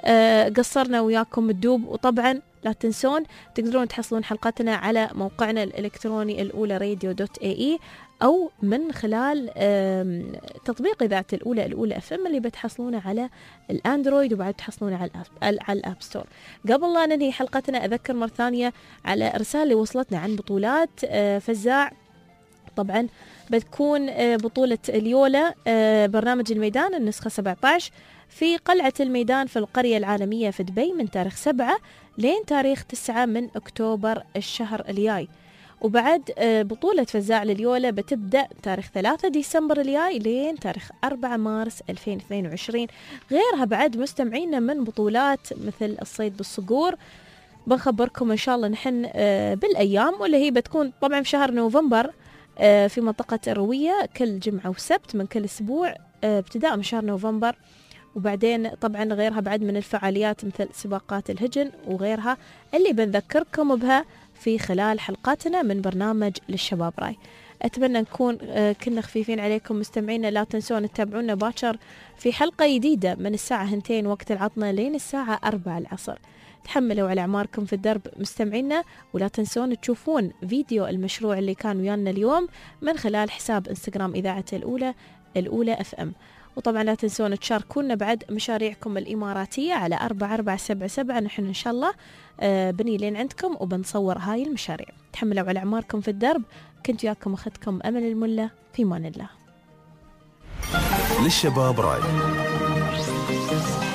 [SPEAKER 2] قصرنا وياكم الدوب. وطبعا لا تنسون تقدرون تحصلون حلقتنا على موقعنا الإلكتروني الأولى radio.ae أو من خلال تطبيق إذاعة الأولى FM اللي بتحصلونه على الأندرويد، وبعد تحصلونه على الأب ستور. قبل لا ننهي حلقتنا أذكر مرة ثانية على رسالة اللي وصلتنا عن بطولات فزاع. طبعا بتكون بطولة اليولا برنامج الميدان النسخة 17 في قلعة الميدان في القرية العالمية في دبي من تاريخ 7 لين تاريخ 9 من أكتوبر الشهر الجاي. وبعد بطولة فزاع لليولا بتبدأ تاريخ 3 ديسمبر الجاي لين تاريخ 4 مارس 2022. غيرها بعد مستمعينا من بطولات مثل الصيد بالصقور بنخبركم إن شاء الله نحن بالأيام، واللي هي بتكون طبعا في شهر نوفمبر في منطقة الروية كل جمعة وسبت من كل أسبوع ابتداء من شهر نوفمبر. وبعدين طبعا غيرها بعد من الفعاليات مثل سباقات الهجن وغيرها اللي بنذكركم بها في خلال حلقاتنا من برنامج للشباب راي. أتمنى نكون كنا خفيفين عليكم مستمعينا. لا تنسون تتابعونا باكر في حلقة جديدة من الساعة 2 وقت العطنة لين الساعة 4 العصر. تحملوا على أعماركم في الدرب مستمعينا، ولا تنسون تشوفون فيديو المشروع اللي كان ويانا اليوم من خلال حساب انستغرام إذاعة الأولى FM. وطبعا لا تنسون تشاركونا بعد مشاريعكم الإماراتية على 4477. نحن إن شاء الله بني لين عندكم وبنصور هاي المشاريع. تحملوا على أعماركم في الدرب. كنت وياكم أختكم أمل الملا، في مان الله.
[SPEAKER 1] للشباب راي.